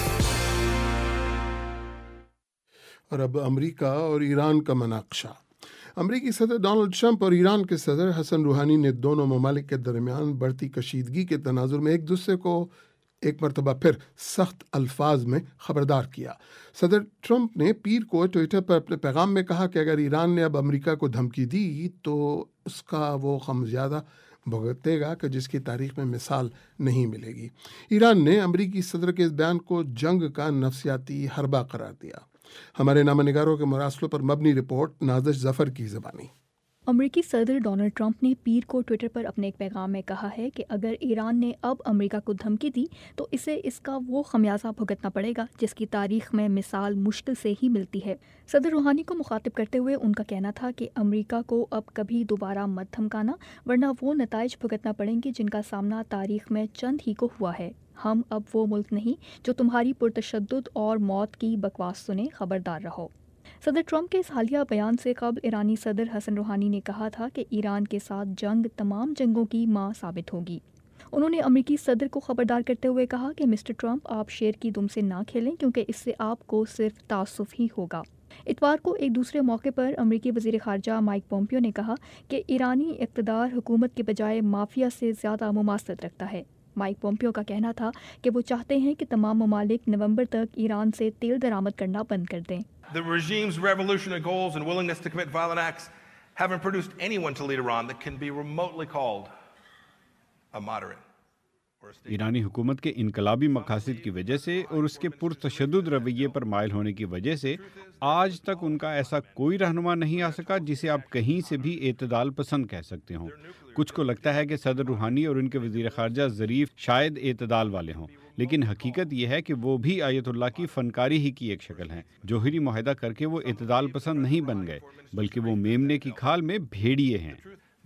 और अब अमेरिका और ईरान का मुनाक़शा। अमेरिकी सदर डोनाल्ड ट्रंप और ईरान के सदर हसन रूहानी ने दोनों ममालिक के दरमियान बढ़ती कशीदगी के तनाजुर में एक दूसरे को एक मरतबा फिर सख्त अल्फाज में खबरदार किया। सदर ट्रंप ने पीर को ट्विटर पर अपने पैगाम में कहा कि अगर ईरान ने अब अमेरिका को धमकी दी तो उसका वो खमियाजा भुगतेगा कि जिसकी तारीख में मिसाल नहीं मिलेगी। ईरान ने अमेरिकी सदर के इस बयान को जंग का नफसियाती हरबा करार दिया। हमारे नामनिगारों के मरासलों पर मबनी रिपोर्ट नाज़िश ज़फ़र की ज़बानी। अमेरिकी सदर डोनाल्ड ट्रंप ने पीर को ट्विटर पर अपने एक पैगाम में कहा है कि अगर ईरान ने अब अमेरिका को धमकी दी तो इसे इसका वो खमियाजा भुगतना पड़ेगा जिसकी तारीख में मिसाल मुश्किल से ही मिलती है। सदर रूहानी को मुखातिब करते हुए उनका कहना था कि अमेरिका को अब कभी दोबारा मत धमकाना, वरना वो नताइज भुगतना पड़ेंगे जिनका सामना तारीख में चंद ही को हुआ है। हम अब वो मुल्क नहीं जो तुम्हारी पुरतशद्दुद और मौत की बकवास सुने, खबरदार रहो। सदर ट्रंप के इस हालिया बयान से कबल ईरानी सदर हसन रूहानी ने कहा था कि ईरान के साथ जंग तमाम जंगों की मां साबित होगी। उन्होंने अमेरिकी सदर को खबरदार करते हुए कहा कि मिस्टर ट्रंप, आप शेर की दुम से ना खेलें क्योंकि इससे आपको सिर्फ तासुफ ही होगा। इतवार को एक दूसरे मौके पर अमेरिकी वज़ीर ख़ारजा माइक पोम्पियो ने कहा कि ईरानी इक़्तिदार हुकूमत के बजाय माफिया से ज़्यादा मुमासलत रखता है। माइक पोम्पियो का कहना था कि वो चाहते हैं कि तमाम ममालिक नवंबर तक ईरान से तेल दरामद करना बंद कर दें। The regime's revolutionary goals and willingness to commit violent acts haven't produced anyone to lead Iran that can be remotely called a moderate. ईरानी हुकूमत के इनकलाबी मकासद की वजह से और उसके पुरतशद्दुद रवैये पर माइल होने की वजह से आज तक उनका ऐसा कोई रहनुमा नहीं आ सका जिसे आप कहीं से भी एतदाल पसंद कह सकते हों। कुछ को लगता है कि सदर रूहानी और उनके वज़ीर ख़ारजा ज़रीफ शायद एतदाल वाले हों, लेकिन हकीकत यह है कि वो भी आयतुल्लाह की फ़नकारी ही की एक शक्ल हैं। जोहरी मुआहदा करके वो एतदाल पसंद नहीं बन गए, बल्कि वो मेमने की खाल में भेड़िए हैं।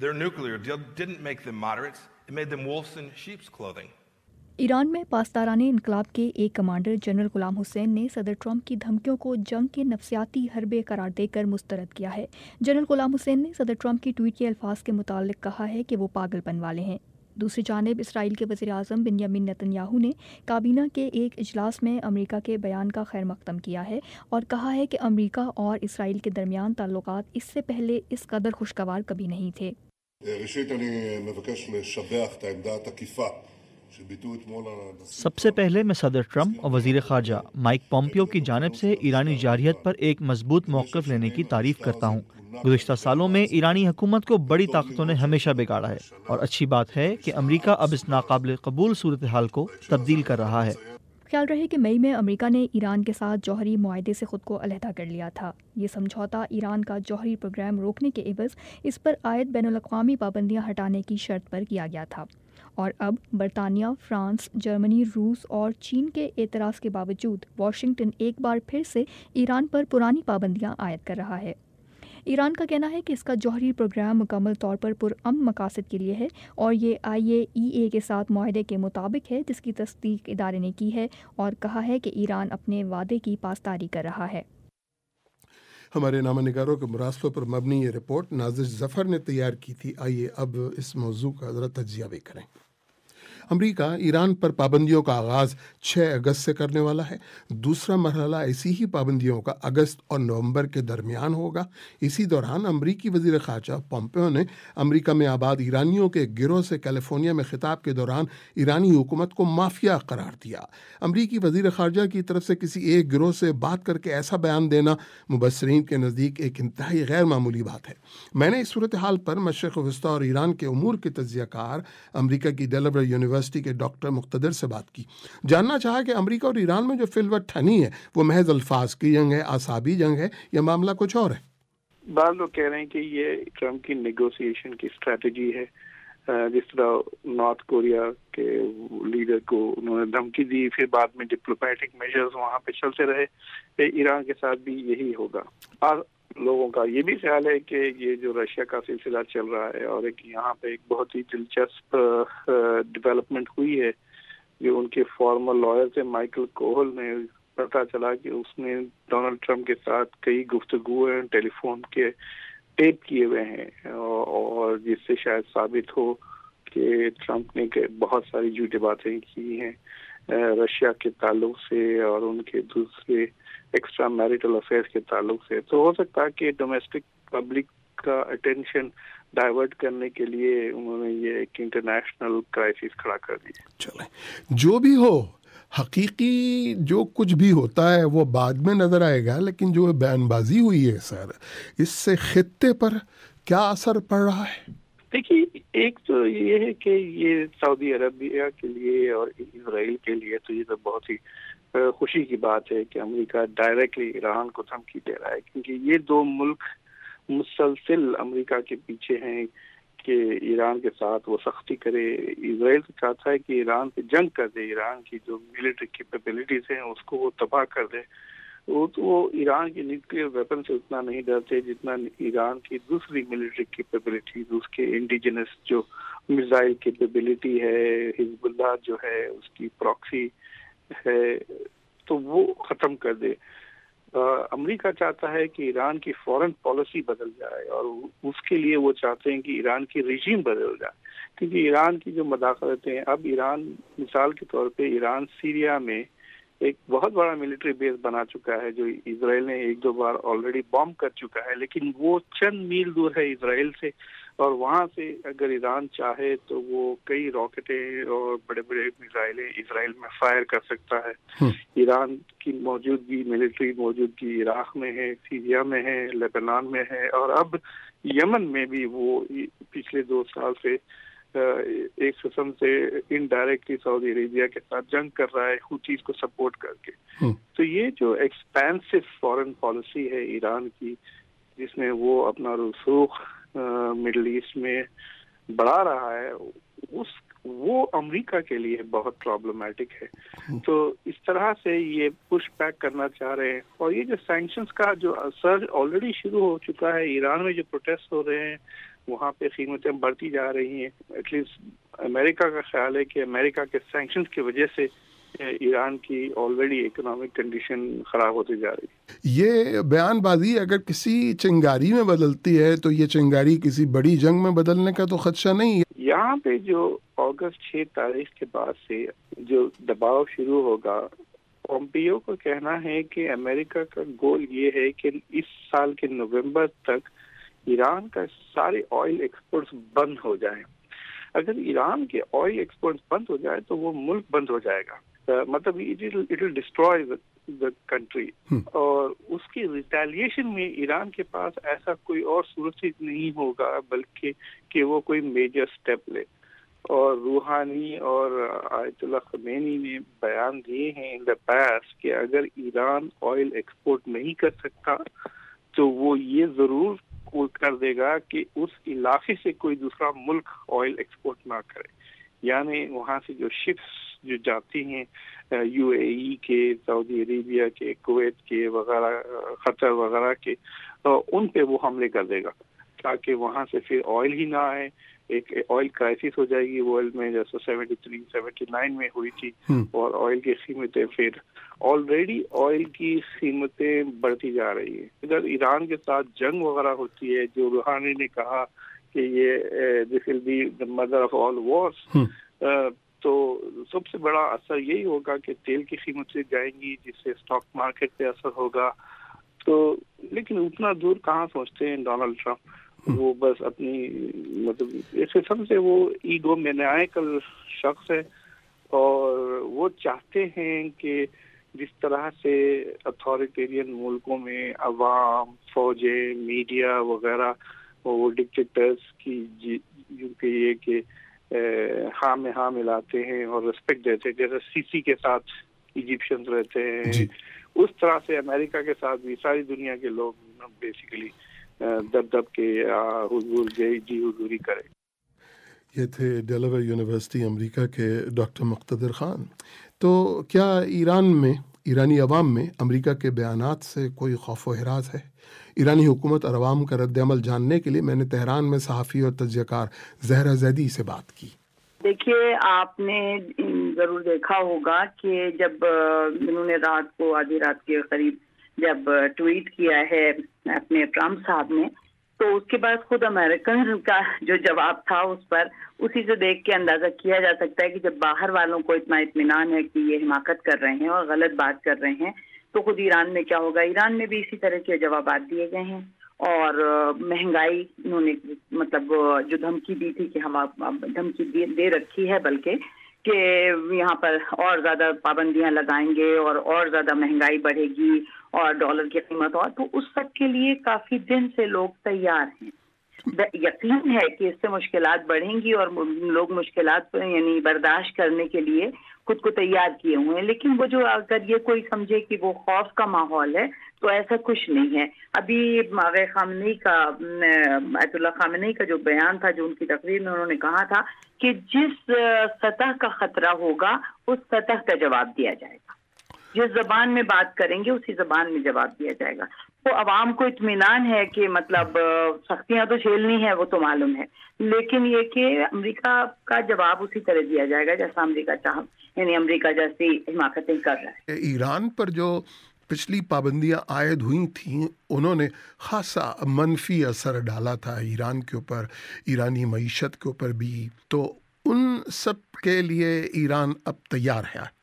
ईरान में पासदाराने इनकलाब के एक कमांडर जनरल गुलाम हुसैन ने सदर ट्रंप की धमकियों को जंग के नफसियाती हरबे करार देकर मुस्तरद किया है। जनरल गुलाम हुसैन ने सदर ट्रंप की ट्वीट के अल्फाज के मुतालिक कहा है कि वो पागलपन वाले हैं। दूसरी जानिब इसराइल के वज़ीर आज़म बिन्यामिन नेतन्याहू ने काबीना के एक इजलास में अमेरिका के बयान का खैर मकदम किया है और कहा है कि अमेरिका और इसराइल के दरमियान ताल्लुकात इससे पहले इस कदर खुशगवार कभी नहीं थे। ראשית אני מבקש לשבח את העמדה התקיפה. سب سے پہلے میں صدر ٹرمپ اور وزیر خارجہ مائک پومپیو کی جانب سے ایرانی جارحیت پر ایک مضبوط موقف لینے کی تعریف کرتا ہوں۔ گزشتہ سالوں میں ایرانی حکومت کو بڑی طاقتوں نے ہمیشہ بگاڑا ہے، اور اچھی بات ہے کہ امریکہ اب اس ناقابل قبول صورتحال کو تبدیل کر رہا ہے۔ خیال رہے کہ مئی میں امریکہ نے ایران کے ساتھ جوہری معاہدے سے خود کو علیحدہ کر لیا تھا۔ یہ سمجھوتا ایران کا جوہری پروگرام روکنے کے عوض اس پر عائد بین الاقوامی پابندیاں ہٹانے کی شرط پر کیا گیا تھا، اور اب برطانیہ، فرانس، جرمنی، روس اور چین کے اعتراض کے باوجود واشنگٹن ایک بار پھر سے ایران پر پرانی پابندیاں عائد کر رہا ہے۔ ایران کا کہنا ہے کہ اس کا جوہری پروگرام مکمل طور پر پرامن مقاصد کے لیے ہے، اور یہ IAEA کے ساتھ معاہدے کے مطابق ہے جس کی تصدیق ادارے نے کی ہے، اور کہا ہے کہ ایران اپنے وعدے کی پاسداری کر رہا ہے۔ ہمارے نامہ نگاروں کے مراسلوں پر مبنی یہ رپورٹ نازش ظفر نے تیار کی تھی۔ آئیے اب اس موضوع کا ذرا تجزیہ بھی کریں۔ امریکہ ایران پر پابندیوں کا آغاز 6 اگست سے کرنے والا ہے۔ دوسرا مرحلہ ایسی ہی پابندیوں کا اگست اور نومبر کے درمیان ہوگا۔ اسی دوران امریکی وزیر خارجہ پومپیو نے امریکہ میں آباد ایرانیوں کے گروہ سے کیلیفورنیا میں خطاب کے دوران ایرانی حکومت کو مافیا قرار دیا۔ امریکی وزیر خارجہ کی طرف سے کسی ایک گروہ سے بات کر کے ایسا بیان دینا مبصرین کے نزدیک ایک انتہائی غیر معمولی بات ہے۔ میں نے اس صورتحال پر مشرق وسطی اور ایران کے امور کے تجزیہ کار امریکہ کی ڈیلاویئر یونیورسٹی کے ڈاکٹر مقتدر سے بات کی۔ جاننا چاہا کہ امریکہ اور ایران میں جو فی الوقت ٹھنی ہے وہ محض الفاظ کی جنگ ہے، اعصابی جنگ ہے، یا معاملہ کچھ اور ہے؟ بعض لوگ کہہ رہے ہیں کہ یہ ٹرمپ کی نیگوسیشن کی اسٹریٹجی ہے۔ جس طرح نارتھ کوریا کے لیڈر کو انہوں نے دھمکی دی، پھر بعد میں ڈپلومیٹک میجرز وہاں پہ چلتے رہے، ایران کے ساتھ بھی یہی ہوگا۔ لوگوں کا یہ بھی خیال ہے کہ یہ جو رشیا کا سلسلہ چل رہا ہے، اور ایک یہاں پہ ایک بہت ہی دلچسپ ڈیولپمنٹ ہوئی ہے جو ان کے فارمر لائر تھے مائیکل کوہل نے، پتا چلا کہ اس نے ڈونلڈ ٹرمپ کے ساتھ کئی گفتگویں ٹیلی فون کے ٹیپ کیے ہوئے ہیں، اور جس سے شاید ثابت ہو کہ ٹرمپ نے بہت ساری جھوٹی باتیں کی ہیں رشیا کے تعلق سے اور ان کے دوسرے ایکسٹرا میریٹل افیئرس کے تعلق سے۔ تو ہو سکتا ہے کہ ڈومیسٹک پبلک کا اٹینشن ڈائیورٹ کرنے کے لیے انہوں نے یہ ایک انٹرنیشنل کرائسس کھڑا کر دیا۔ چلیں، جو بھی ہو، حقیقی جو کچھ بھی ہوتا ہے وہ بعد میں نظر آئے گا، لیکن جو بیان بازی ہوئی ہے سر، اس سے خطے پر کیا اثر پڑ رہا ہے؟ دیکھیے، ایک تو یہ ہے کہ یہ سعودی عربیہ کے لیے اور اسرائیل کے لیے تو یہ تو بہت ہی خوشی کی بات ہے کہ امریکہ ڈائریکٹلی ایران کو دھمکی دے رہا ہے، کیونکہ یہ دو ملک مسلسل امریکہ کے پیچھے ہیں کہ ایران کے ساتھ وہ سختی کرے۔ اسرائیل تو چاہتا ہے کہ ایران پہ جنگ کر دے، ایران کی جو ملٹری کیپیبلٹیز ہیں اس کو وہ تباہ کر دے۔ وہ ایران کے نیوکلیئر ویپن سے اتنا نہیں ڈرتے جتنا ایران کی دوسری ملٹری کیپیبلٹیز، اس کے انڈیجنس جو میزائل کیپیبلٹی ہے، حزب اللہ جو ہے اس کی پراکسی ہے، تو وہ ختم کر دے۔ امریکہ چاہتا ہے کہ ایران کی فورن پالیسی بدل جائے، اور اس کے لیے وہ چاہتے ہیں کہ ایران کی رجیم بدل جائے، کیونکہ ایران کی جو مداخلتیں، اب ایران مثال کے طور پہ ایران سیریا میں ایک بہت بڑا ملٹری بیس بنا چکا ہے جو اسرائیل نے 1-2 بار آلریڈی بام کر چکا ہے، لیکن وہ چند میل دور ہے اسرائیل سے، اور وہاں سے اگر ایران چاہے تو وہ کئی راکٹیں اور بڑے بڑے میزائلیں اسرائیل میں فائر کر سکتا ہے۔ ایران کی موجودگی، ملٹری موجودگی عراق میں ہے، سیریا میں ہے، لیبنان میں ہے، اور اب یمن میں بھی وہ پچھلے 2 سال سے ایک قسم سے انڈائریکٹلی سعودی عربیہ کے ساتھ جنگ کر رہا ہے، حوثیز کو سپورٹ کر کے۔ تو یہ جو ایکسپینسو فورن پالیسی ہے ایران کی، جس میں وہ اپنا رسوخ مڈل ایسٹ میں بڑھا رہا ہے، وہ امریکہ کے لیے بہت پرابلمٹک ہے۔ تو اس طرح سے یہ پش بیک کرنا چاہ رہے ہیں، اور یہ جو سینکشنز کا جو اثر آلریڈی شروع ہو چکا ہے، ایران میں جو پروٹیسٹ ہو رہے ہیں وہاں پہ قیمتیں بڑھتی جا رہی ہیں۔ ایٹ لیسٹ امریکہ کا خیال ہے کہ امریکہ کے سینکشنز کی وجہ سے ایران کی آلریڈی اکنامک کنڈیشن خراب ہوتی جا رہی ہے۔ یہ بیان بازی اگر کسی چنگاری میں بدلتی ہے تو یہ چنگاری کسی بڑی جنگ میں بدلنے کا تو خدشہ نہیں ہے۔ یہاں پہ جو اگست 6 تاریخ کے بعد سے جو دباؤ شروع ہوگا، پومپیو کو کہنا ہے کہ امریکہ کا گول یہ ہے کہ اس سال کے نومبر تک ایران کا سارے آئل ایکسپورٹس بند ہو جائیں. اگر ایران کے آئل ایکسپورٹس بند ہو جائے تو وہ ملک بند ہو جائے گا, مطلب it will destroy the country. اور اس کی ریٹیلیشن میں ایران کے پاس ایسا کوئی اور صورت نہیں ہوگا بلکہ کہ وہ کوئی میجر سٹیپ لے. اور روحانی اور آیت اللہ خمینی نے بیان دیے ہیں ان دا پاسٹ کہ اگر ایران آئل ایکسپورٹ نہیں کر سکتا تو وہ یہ ضرور کر دے گا کہ اس علاقے سے کوئی دوسرا ملک آئل ایکسپورٹ نہ کرے. یعنی وہاں سے جو شپس جو جاتی ہیں یو اے ای کے, سعودی عربیہ کے, کویت کے وغیرہ, قطر وغیرہ کے, ان پہ وہ حملے کر دے گا تاکہ وہاں سے پھر آئل ہی نہ آئے. ایک آئل کرائسس ہو جائے گی ورلڈ میں جیسے 73-79 میں ہوئی تھی, اور آئل کی قیمتیں پھر آلریڈی آئل کی قیمتیں بڑھتی جا رہی ہیں. ادھر ایران کے ساتھ جنگ وغیرہ ہوتی ہے جو روحانی نے کہا کہ یہ this will be the mother of all wars, تو سب سے بڑا اثر یہی ہوگا کہ تیل کی قیمتیں جائیں گی جس سے اسٹاک مارکیٹ پہ اثر ہوگا. تو لیکن اتنا دور کہاں سوچتے ہیں ڈونلڈ ٹرمپ, وہ بس اپنی مطلب اس قسم سے وہ ایگو مینیاکل شخص ہے, اور وہ چاہتے ہیں کہ جس طرح سے اتھارٹیرین ملکوں میں عوام, فوجیں, میڈیا وغیرہ وہ ڈکٹیٹرز کی جن کے یہ کہ ہاں میں ہاں ملاتے ہیں اور ریسپیکٹ دیتے ہیں, جیسے سی سی کے ساتھ ایجپشنز رہتے ہیں, اس طرح سے امریکہ کے ساتھ بھی ساری دنیا کے لوگ بیسیکلی دب دب کے حضور جی حضوری کرے. یہ تھے ڈیلاویئر یونیورسٹی امریکہ کے ڈاکٹر مقتدر خان. تو کیا ایران میں, ایرانی عوام میں امریکہ کے بیانات سے کوئی خوف و ہراس ہے؟ ایرانی حکومت اور عوام کا رد عمل جاننے کے لیے میں نے تہران میں صحافی اور تجزیہ کار زہرا زیدی سے بات کی. دیکھیے, آپ نے ضرور دیکھا ہوگا کہ جب انہوں نے رات کو آدھی رات کے قریب جب ٹویٹ کیا ہے اپنے ٹرمپ صاحب نے, تو اس کے بعد خود امریکن کا جو جواب تھا اس پر, اسی سے دیکھ کے اندازہ کیا جا سکتا ہے کہ جب باہر والوں کو اتنا اطمینان ہے کہ یہ حماقت کر رہے ہیں اور غلط بات کر رہے ہیں, تو خود ایران میں کیا ہوگا. ایران میں بھی اسی طرح کے جوابات دیے گئے ہیں, اور مہنگائی انہوں نے مطلب جو دھمکی دی تھی کہ ہم دھمکی دے رکھی ہے بلکہ کہ یہاں پر اور زیادہ پابندیاں لگائیں گے اور زیادہ مہنگائی بڑھے گی اور ڈالر کی قیمت, اور تو اس سب کے لیے کافی دن سے لوگ تیار ہیں. یقین ہے کہ اس سے مشکلات بڑھیں گی اور لوگ مشکلات یعنی برداشت کرنے کے لیے خود کو تیار کیے ہوئے ہیں. لیکن وہ جو اگر یہ کوئی سمجھے کہ وہ خوف کا ماحول ہے تو ایسا کچھ نہیں ہے. ابھی خامنئی کا آیت اللہ خامنئی کا جو بیان تھا, جو ان کی تقریر میں انہوں نے کہا تھا کہ جس سطح کا خطرہ ہوگا اس سطح کا جواب دیا جائے گا, جس زبان میں بات کریں گے اسی زبان میں جواب دیا جائے گا. تو عوام کو اطمینان ہے کہ مطلب سختیاں تو جھیلنی ہے, وہ تو معلوم ہے, لیکن یہ کہ امریکہ کا جواب اسی طرح دیا جائے گا جیسا امریکہ یعنی امریکہ جیسی حماقتیں کر رہا ہے. ایران پر جو پچھلی پابندیاں عائد ہوئی تھیں انہوں نے خاصا منفی اثر ڈالا تھا ایران کے اوپر, ایرانی معیشت کے اوپر بھی. تو ان سب کے لیے ایران اب تیار ہے.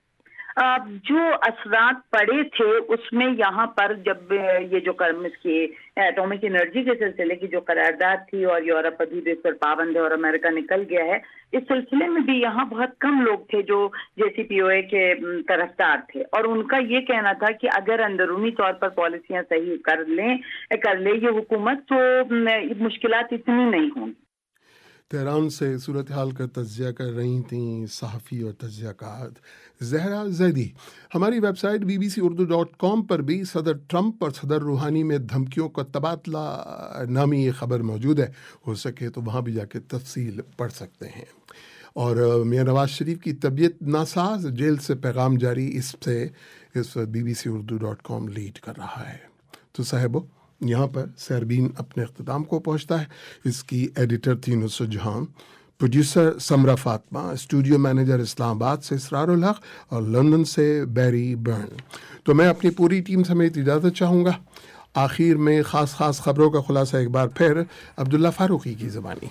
جو اثرات پڑے تھے اس میں یہاں پر جب یہ جو اس کی ایٹامک انرجی کے سلسلے کی جو قرارداد تھی اور یورپ ابھی بھی اس پر پابند ہے اور امریکہ نکل گیا ہے, اس سلسلے میں بھی یہاں بہت کم لوگ تھے جو JCPOA کے طرفدار تھے, اور ان کا یہ کہنا تھا کہ اگر اندرونی طور پر پالیسیاں صحیح کر لے یہ حکومت تو مشکلات اتنی نہیں ہوں گی. تہران سے صورتحال کا تجزیہ کر رہی تھیں صحافی اور تجزیہ کار زہرا زیدی. ہماری ویب سائٹ bbcurdu.com پر بھی صدر ٹرمپ اور صدر روحانی میں دھمکیوں کا تبادلہ نامی یہ خبر موجود ہے, ہو سکے تو وہاں بھی جا کے تفصیل پڑھ سکتے ہیں. اور میاں نواز شریف کی طبیعت ناساز, جیل سے پیغام جاری, اس bbcurdu.com لیڈ کر رہا ہے. تو صاحبو, یہاں پر سیربین اپنے اختتام کو پہنچتا ہے. اس کی ایڈیٹر تھی Nusrat Jahan, producer Samra Fatima, studio manager Islamabad سے اسرار الحق اور لندن سے بیری برن. تو میں اپنی پوری ٹیم سمیت اجازت چاہوں گا. آخر میں خاص خبروں کا خلاصہ ایک بار پھر عبداللہ فاروقی کی زبانی.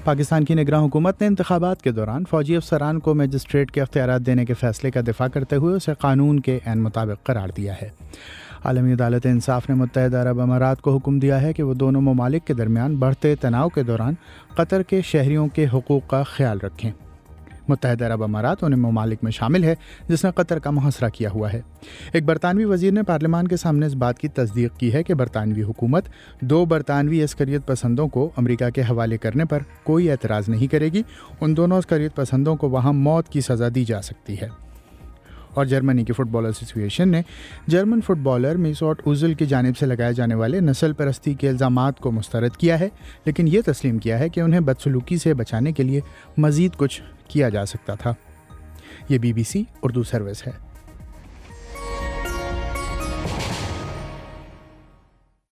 پاکستان کی نگراں حکومت نے انتخابات کے دوران فوجی افسران کو مجسٹریٹ کے اختیارات دینے کے فیصلے کا دفاع کرتے ہوئے اسے قانون کے عین مطابق قرار دیا ہے۔ عالمی عدالت انصاف نے متحدہ عرب امارات کو حکم دیا ہے کہ وہ دونوں ممالک کے درمیان بڑھتے تناؤ کے دوران قطر کے شہریوں کے حقوق کا خیال رکھیں۔ متحدہ عرب امارات ان ممالک میں شامل ہے جس نے قطر کا محاصرہ کیا ہوا ہے۔ ایک برطانوی وزیر نے پارلیمان کے سامنے اس بات کی تصدیق کی ہے کہ برطانوی حکومت 2 برطانوی عسکریت پسندوں کو امریکہ کے حوالے کرنے پر کوئی اعتراض نہیں کرے گی۔ ان دونوں عسکریت پسندوں کو وہاں موت کی سزا دی جا سکتی ہے۔ اور جرمنی کی فٹ بال ایسوسی ایشن نے German footballer Mesut Ozil کی جانب سے لگائے جانے والے نسل پرستی کے الزامات کو مسترد کیا ہے، لیکن یہ تسلیم کیا ہے کہ انہیں بدسلوکی سے بچانے کے لیے مزید کچھ کیا جا سکتا تھا۔ یہ BBC اردو سروس ہے۔